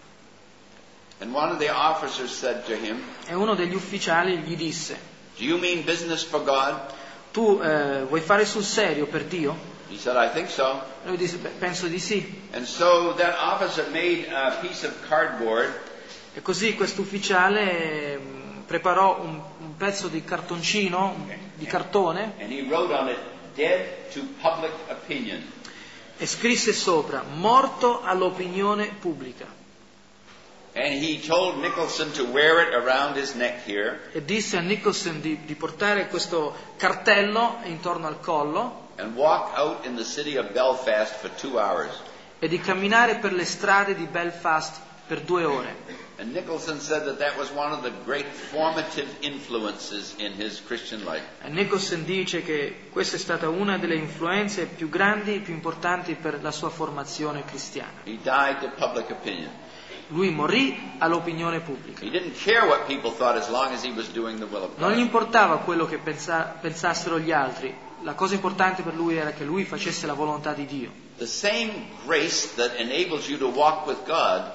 And one of the officers said to him, e uno degli ufficiali gli disse: "Do you mean business for God?" tu vuoi fare sul serio per Dio? He said, "I think so." E lui disse: "Beh, penso di sì." And so that officer made a piece of cardboard E così quest'ufficiale preparò un pezzo di cartoncino, di cartone, and he wrote on it, "Dead to public opinion." e scrisse sopra: morto all'opinione pubblica. And he told Nicholson to wear it around his neck here E disse a Nicholson di portare questo cartello intorno al collo and walk out in the city of Belfast for 2 hours. e di camminare per le strade di Belfast per 2 ore. And Nicholson said that was one of the great formative influences in his Christian life. E Nicholson dice che questa è stata una delle influenze più grandi, più importanti per la sua formazione cristiana. He died to public opinion. Lui morì all'opinione pubblica. He didn't care what people thought as long as he was doing the will of Non gli God. importava quello che pensassero gli altri. La cosa importante per lui era che lui facesse la volontà di Dio. The same grace that enables you to walk with God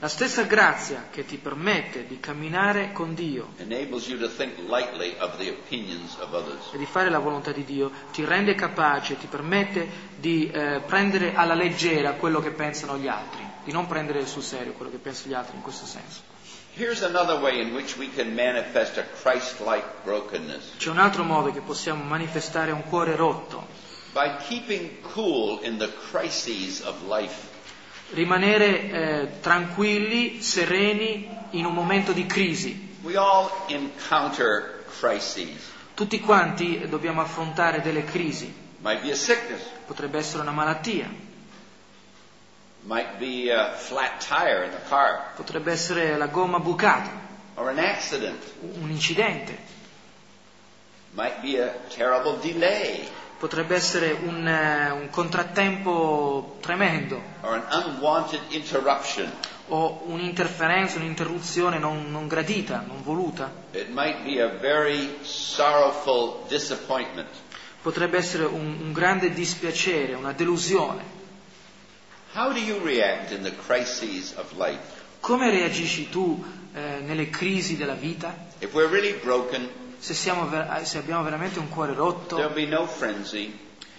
La stessa grazia che ti permette di camminare con Dio enables you to think lightly of the opinions of others. e di fare la volontà di Dio ti rende capace, ti permette di prendere alla leggera quello che pensano gli altri, di non prendere sul serio quello che pensano gli altri in questo senso. Here's another way in which we can manifest a Christ-like brokenness. C'è un altro modo che possiamo manifestare un cuore rotto. By keeping cool in the crises of life. Rimanere tranquilli, sereni in un momento di crisi. We all encounter crises. Tutti quanti dobbiamo affrontare delle crisi. Might be a sickness. Potrebbe essere una malattia. Might be a flat tire in the car. Potrebbe essere la gomma bucata. Or an accident. Un incidente. Might be a terrible delay. Potrebbe essere un contrattempo tremendo. Or an unwanted interruption. O un'interferenza, un'interruzione non gradita, non voluta. It might be a very sorrowful disappointment. Potrebbe essere un grande dispiacere, una delusione. How do you react in the crises of life? Come reagisci tu nelle crisi della vita? If we're really broken, se abbiamo veramente un cuore rotto, there'll be no frenzy.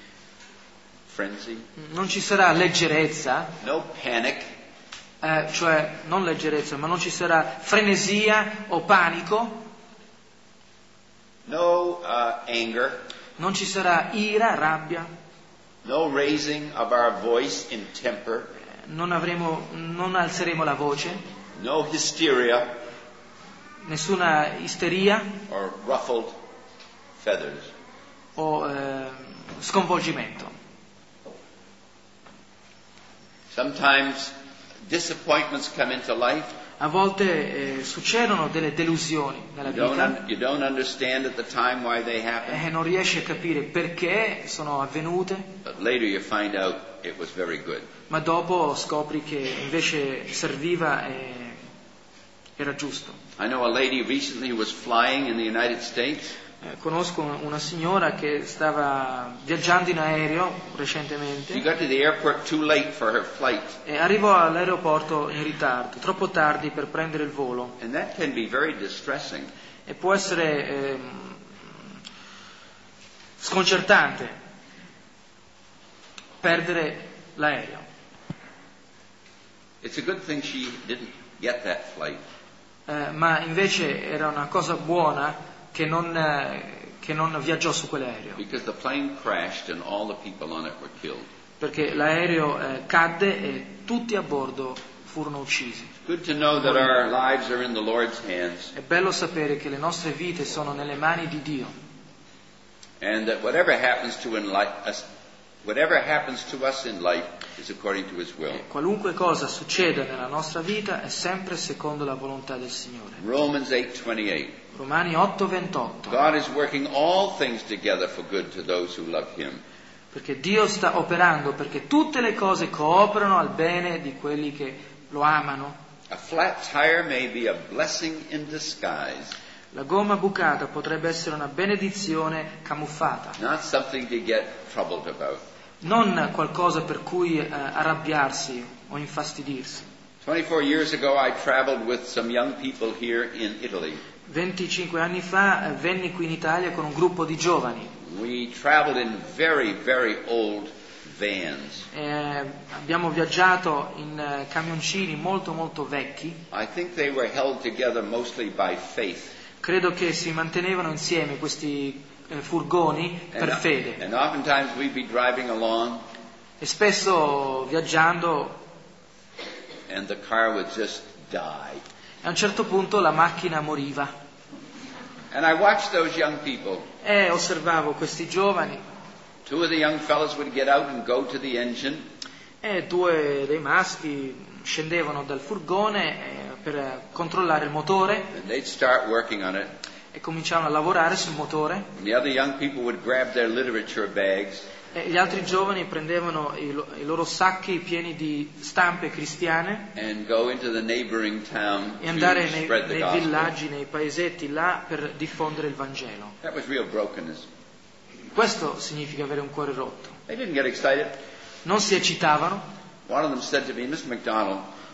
Non ci sarà leggerezza, no panic. Cioè non leggerezza, ma non ci sarà frenesia o panico. No anger. Non ci sarà ira, rabbia. No raising of our voice in temper. Non alzeremo la voce. No hysteria. Nessuna isteria. Or ruffled feathers. O sconvolgimento. Sometimes disappointments come into life. A volte succedono delle delusioni nella vita. You don't understand at the time why they happen. Non riesci a capire perché sono avvenute. But later you find out it was very good. Ma dopo scopri che invece serviva e era giusto. I know a lady recently who was flying in the United States. Conosco una signora che stava viaggiando in aereo recentemente. She got to the airport too late for her flight. E arrivò all'aeroporto in ritardo, troppo tardi per prendere il volo. And that can be very distressing. E può essere sconcertante perdere l'aereo. It's a good thing she didn't get that flight. Ma invece era una cosa buona che non viaggiò su quell'aereo. Because the plane crashed and all the people on it were killed. Perché l'aereo cadde e tutti a bordo furono uccisi. Good to know that our lives are in the Lord's hands. È bello sapere che le nostre vite sono nelle mani di Dio. And that whatever happens to us in life is according to His will. Qualunque cosa succeda nella nostra vita è sempre secondo la volontà del Signore. Romans 8:28. Romani 8:28. God is working all things together for good to those who love Him. Perché Dio sta operando perché tutte le cose cooperano al bene di quelli che lo amano. A flat tire may be a blessing in disguise. La gomma bucata potrebbe essere una benedizione camuffata. Not something to get troubled about. Non qualcosa per cui arrabbiarsi o infastidirsi. 24 years ago I traveled with some young people here in Italy. 25 anni fa venni qui in Italia con un gruppo di giovani. We traveled in very, very old vans. Abbiamo viaggiato in camioncini molto molto vecchi. I think they were held together mostly by faith. Credo che si mantenevano insieme questi furgoni per fede. And oftentimes we'd be driving along. E spesso viaggiando. And the car would just die. A un certo punto la macchina moriva. And I watched those young people. E osservavo questi giovani. Two of the young fellows would get out and go to the engine. E due dei maschi scendevano dal furgone per controllare il motore. And they'd start working on it. E cominciavano a lavorare sul motore. And the other young people would grab their literature bags. E gli altri giovani prendevano i loro sacchi pieni di stampe cristiane and go into the neighboring town e andare to spread the nei gospel. villaggi, nei paesetti là per diffondere il Vangelo. That was real brokenness. Questo significa avere un cuore rotto. They didn't get excited. Non si eccitavano. One of them said to me, Mr. McDonald,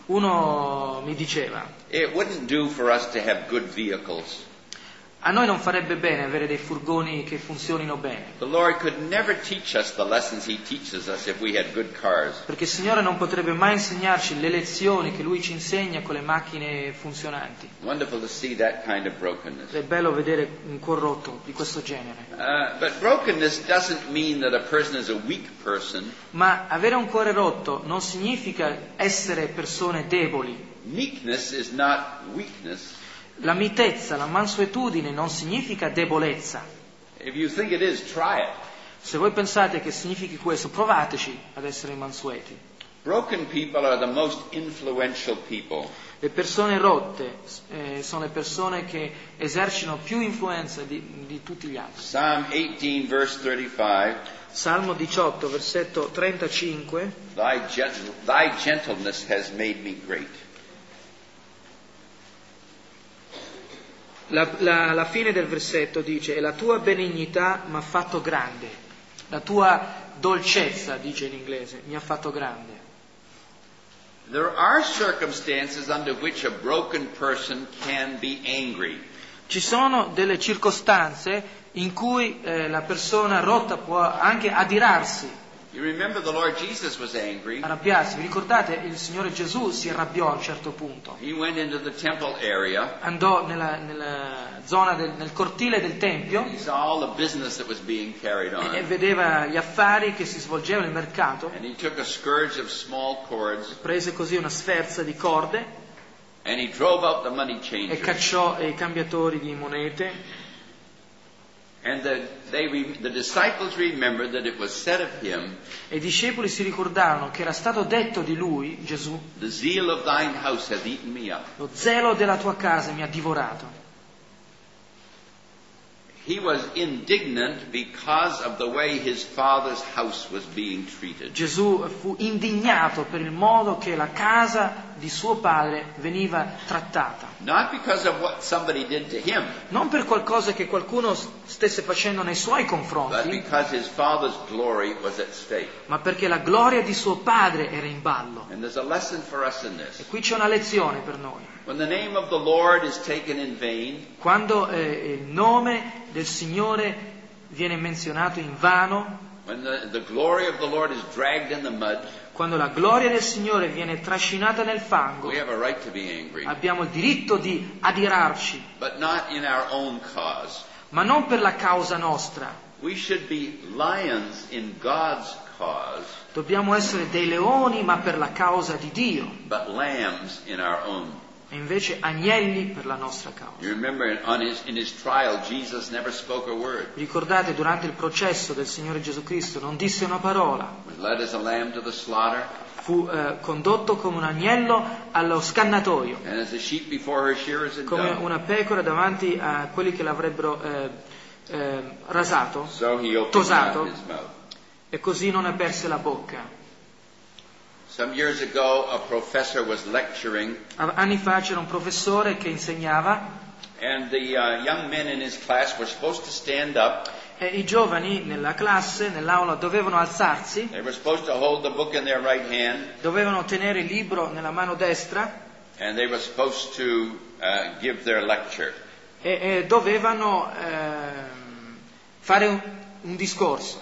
Uno mi diceva: it wouldn't do for us to have good vehicles. a noi non farebbe bene avere dei furgoni che funzionino bene, The Lord could never teach us the lessons He teaches us if we had good cars. perché il Signore non potrebbe mai insegnarci le lezioni che Lui ci insegna con le macchine funzionanti. Wonderful to see that kind of brokenness. È bello vedere un corrotto di questo genere. But brokenness doesn't mean that a person is a weak person. Ma avere un cuore rotto non significa essere persone deboli. Meekness is not weakness. La mitezza, la mansuetudine non significa debolezza. If you think it is, try it. Se voi pensate che significhi questo, provateci ad essere mansueti. Broken people are the most influential people. Le persone rotte sono le persone che esercitano più influenza di tutti gli altri. Psalm 18, verse 35. Salmo 18, versetto 35. Thy gentleness has made me great. La fine del versetto dice: e la tua benignità mi ha fatto grande. La tua dolcezza, dice in inglese, mi ha fatto grande. There are circumstances under which a broken person can be angry. Ci sono delle circostanze in cui la persona rotta può anche adirarsi, You remember the Lord Jesus was angry. arrabbiarsi. Vi ricordate? Il Signore Gesù si arrabbiò a un certo punto. He went into the temple area. Andò nella zona nel cortile del Tempio He saw all the business that was being carried e on. vedeva gli affari che si svolgevano nel mercato. And he took a scourge of small cords Prese così una sferza di corde and he drove out the money e changers. cacciò i cambiatori di monete. And the disciples remembered that it was said of him, E i discepoli si ricordarono che era stato detto di lui, Gesù: the zeal of thine house hath eaten me up. lo zelo della tua casa mi ha divorato. He was indignant because of the way his father's house was being treated. Gesù fu indignato per il modo che la casa di suo padre veniva trattata. Not because of what somebody did to him, Non per qualcosa che qualcuno stesse facendo nei suoi but confronti, because his father's glory was at stake. ma perché la gloria di suo padre era in ballo. And there's a lesson for us in E this. qui c'è una lezione per noi. When the name of the Lord is taken in vain, Quando il nome del Signore viene menzionato in vano, when the glory of the Lord is dragged in the mud, quando la gloria del Signore viene trascinata nel fango, we have a right to be angry, abbiamo il diritto di adirarci, but not in our own cause. ma non per la causa nostra. We should be lions in God's cause, Dobbiamo essere dei leoni, ma per la causa di Dio, but lambs in our own. e invece agnelli per la nostra causa. You remember in his trial, Jesus never spoke a word. Ricordate, durante il processo del Signore Gesù Cristo non disse una parola. Was led as a lamb to the slaughter, Fu condotto come un agnello allo scannatoio, and as a sheep before her shearers had come done. una pecora davanti a quelli che l'avrebbero rasato, So he opened tosato, not his mouth. e così non aperse la bocca. Some years ago, a professor was lecturing, Anni fa c'era un professore che insegnava and the young men in his class were supposed to stand up. e i giovani nella classe, nell'aula, dovevano alzarsi, They were supposed to hold the book in their right hand, dovevano tenere il libro nella mano destra and they were supposed to give their lecture. e dovevano fare un discorso.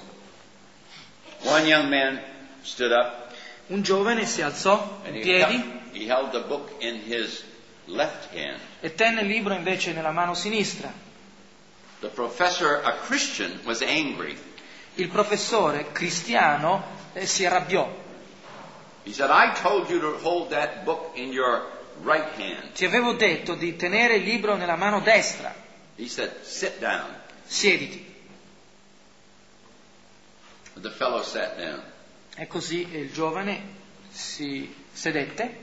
One young man stood up, Un giovane si alzò and in piedi he held the book in his left hand. e tenne il libro invece nella mano sinistra. The professor, a Christian, was angry. Il professore cristiano si arrabbiò. He said, I told you to hold that book in your right hand. Ti avevo detto di tenere il libro nella mano destra. He said, sit down. Siediti. The fellow sat down. E così il giovane si sedette.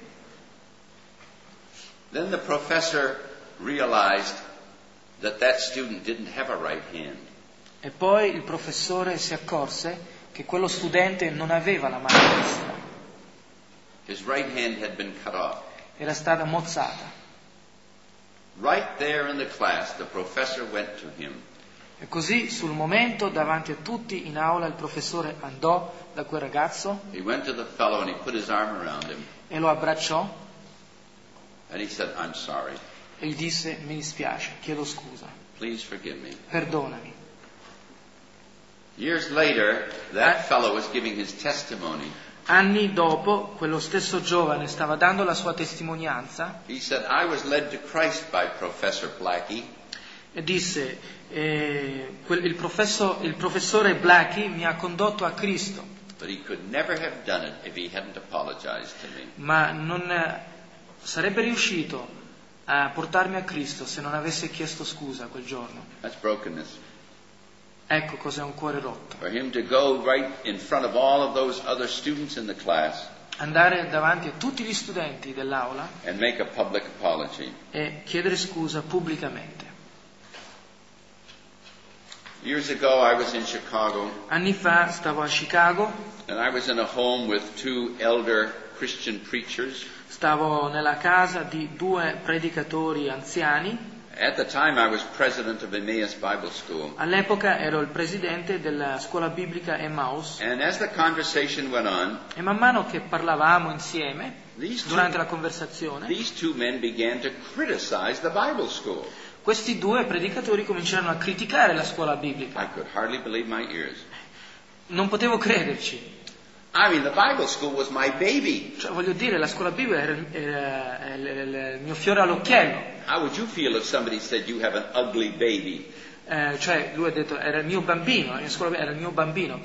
Then the professor realized that student didn't have a right hand. E poi il professore si accorse che quello studente non aveva la mano destra. His right hand had been cut off. Era stata mozzata. Right there in the class, the professor went to him. E così sul momento, davanti a tutti in aula, il professore andò da quel ragazzo He went to the fellow and he put his arm around him. e lo abbracciò And he said, I'm sorry. E gli disse: mi dispiace, chiedo scusa, Please forgive me. perdonami. Years later, that fellow was giving his testimony. Anni dopo, quello stesso giovane stava dando la sua testimonianza He said, I was led to Christ by Professor Blackie. e disse: il professore Blackie mi ha condotto a Cristo, But he could never have done it if he hadn't apologized to me. ma non sarebbe riuscito a portarmi a Cristo se non avesse chiesto scusa quel giorno. That's brokenness. Ecco cos'è un cuore rotto. For him to go right in front of all of those other students in the class Andare davanti a tutti gli studenti dell'aula and make a public apology. e chiedere scusa pubblicamente. Years ago, I was in Chicago, Anni fa stavo a Chicago, and I was in a home with two elder Christian preachers. stavo nella casa di 2 predicatori anziani. At the time, I was president of Emmaus Bible School. All'epoca ero il presidente della scuola biblica Emmaus And as the conversation went on, e man mano che parlavamo insieme, these durante la conversazione, two men began to criticize the Bible school. questi 2 predicatori cominciarono a criticare la scuola biblica. I could hardly believe my ears. Non potevo crederci. I mean, the Bible school was my baby. Cioè, voglio dire, la scuola biblica era il mio fiore all'occhiello. How would you feel if somebody said you have an ugly baby? Cioè, lui ha detto, era il mio bambino, la mia scuola era il mio bambino.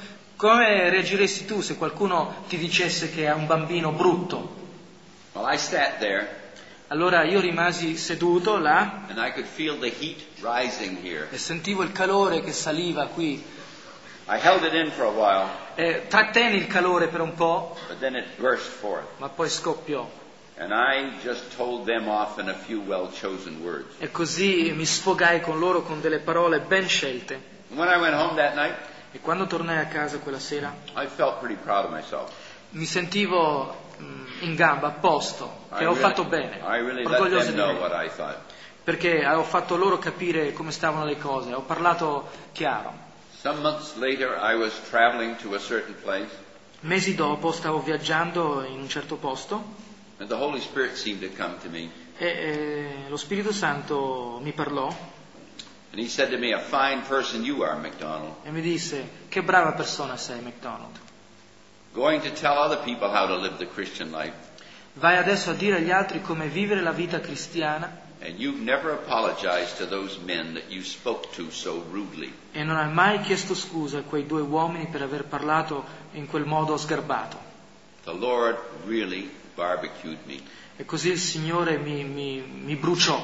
Come reagiresti tu se qualcuno ti dicesse che ha un bambino brutto? Well, I sat there, Allora io rimasi seduto là and I could feel the heat rising here. e sentivo il calore che saliva qui. I held it in for a while, Trattenni il calore per un po', but then it burst forth. ma poi scoppiò. And I just told them off in a few well-chosen words. E così mi sfogai con loro con delle parole ben scelte. When I went home that night, E quando tornai a casa quella sera, I felt pretty proud of myself. mi sentivo in gamba, a posto, che ho fatto bene, I really let orgoglioso them di know me, what I thought. perché ho fatto loro capire come stavano le cose, ho parlato chiaro. Some months later, I was traveling to a certain place, Mesi dopo stavo viaggiando in un certo posto and the Holy Spirit seemed to come to me. e lo Spirito Santo mi parlò And he said to me, a fine person you are, MacDonald. e mi disse: che brava persona sei, MacDonald. Going to tell other people how to live the Christian life. Vai adesso a dire agli altri come vivere la vita cristiana And you've never apologized to those men that you spoke to so rudely. e non hai mai chiesto scusa a quei 2 uomini per aver parlato in quel modo sgarbato. The Lord really barbecued me. E così il Signore mi bruciò.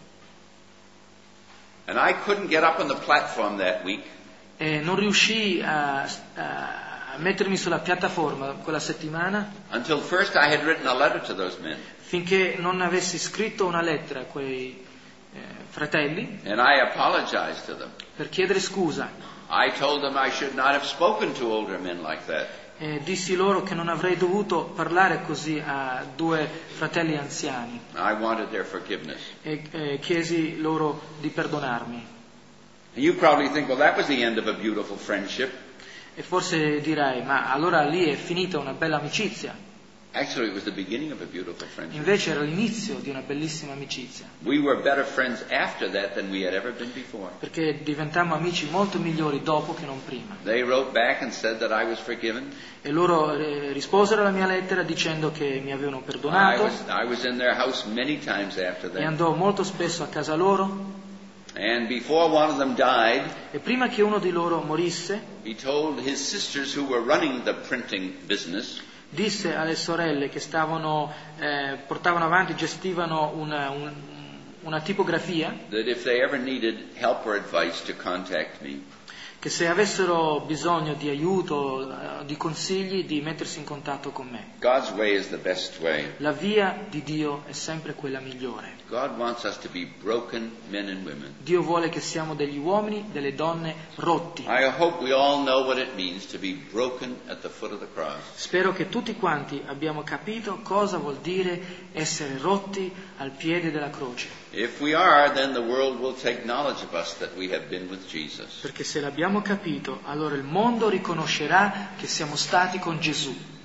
And I couldn't get up on the platform that week E non riuscii a mettermi sulla piattaforma quella settimana until first I had written a letter to those men. finché non avessi scritto una lettera a quei fratelli And I apologized to them. per chiedere scusa. I told them I should not have spoken to older men like that. E dissi loro che non avrei dovuto parlare così a 2 fratelli anziani I wanted their forgiveness. e chiesi loro di perdonarmi. And you probably think, well, that was the end of a beautiful friendship. E forse dirai: ma allora lì è finita una bella amicizia. Actually, it was the beginning of a beautiful friendship. Invece era l'inizio di una bellissima amicizia, We were better friends after that than we had ever been before. perché diventammo amici molto migliori dopo che non prima. They wrote back and said that I was forgiven. E loro risposero alla mia lettera dicendo che mi avevano perdonato I was in their house many times after e that. andò molto spesso a casa loro. And before one of them died, E prima che uno di loro morisse, he told his sisters who were running the printing business disse alle sorelle che portavano avanti, gestivano una tipografia, that if they ever needed help or advice to contact me. che se avessero bisogno di aiuto, di consigli, di mettersi in contatto con me. God's way is the best way. La via di Dio è sempre quella migliore. God wants us to be broken men and women. Dio vuole che siamo degli uomini, delle donne rotti. I hope we all know what it means to be broken at the foot of the cross. Spero che tutti quanti abbiamo capito cosa vuol dire essere rotti al piede della croce. If we are, then the world will take knowledge of us that we have been with Jesus. Perché se l'abbiamo capito, allora il mondo riconoscerà che siamo stati con Gesù.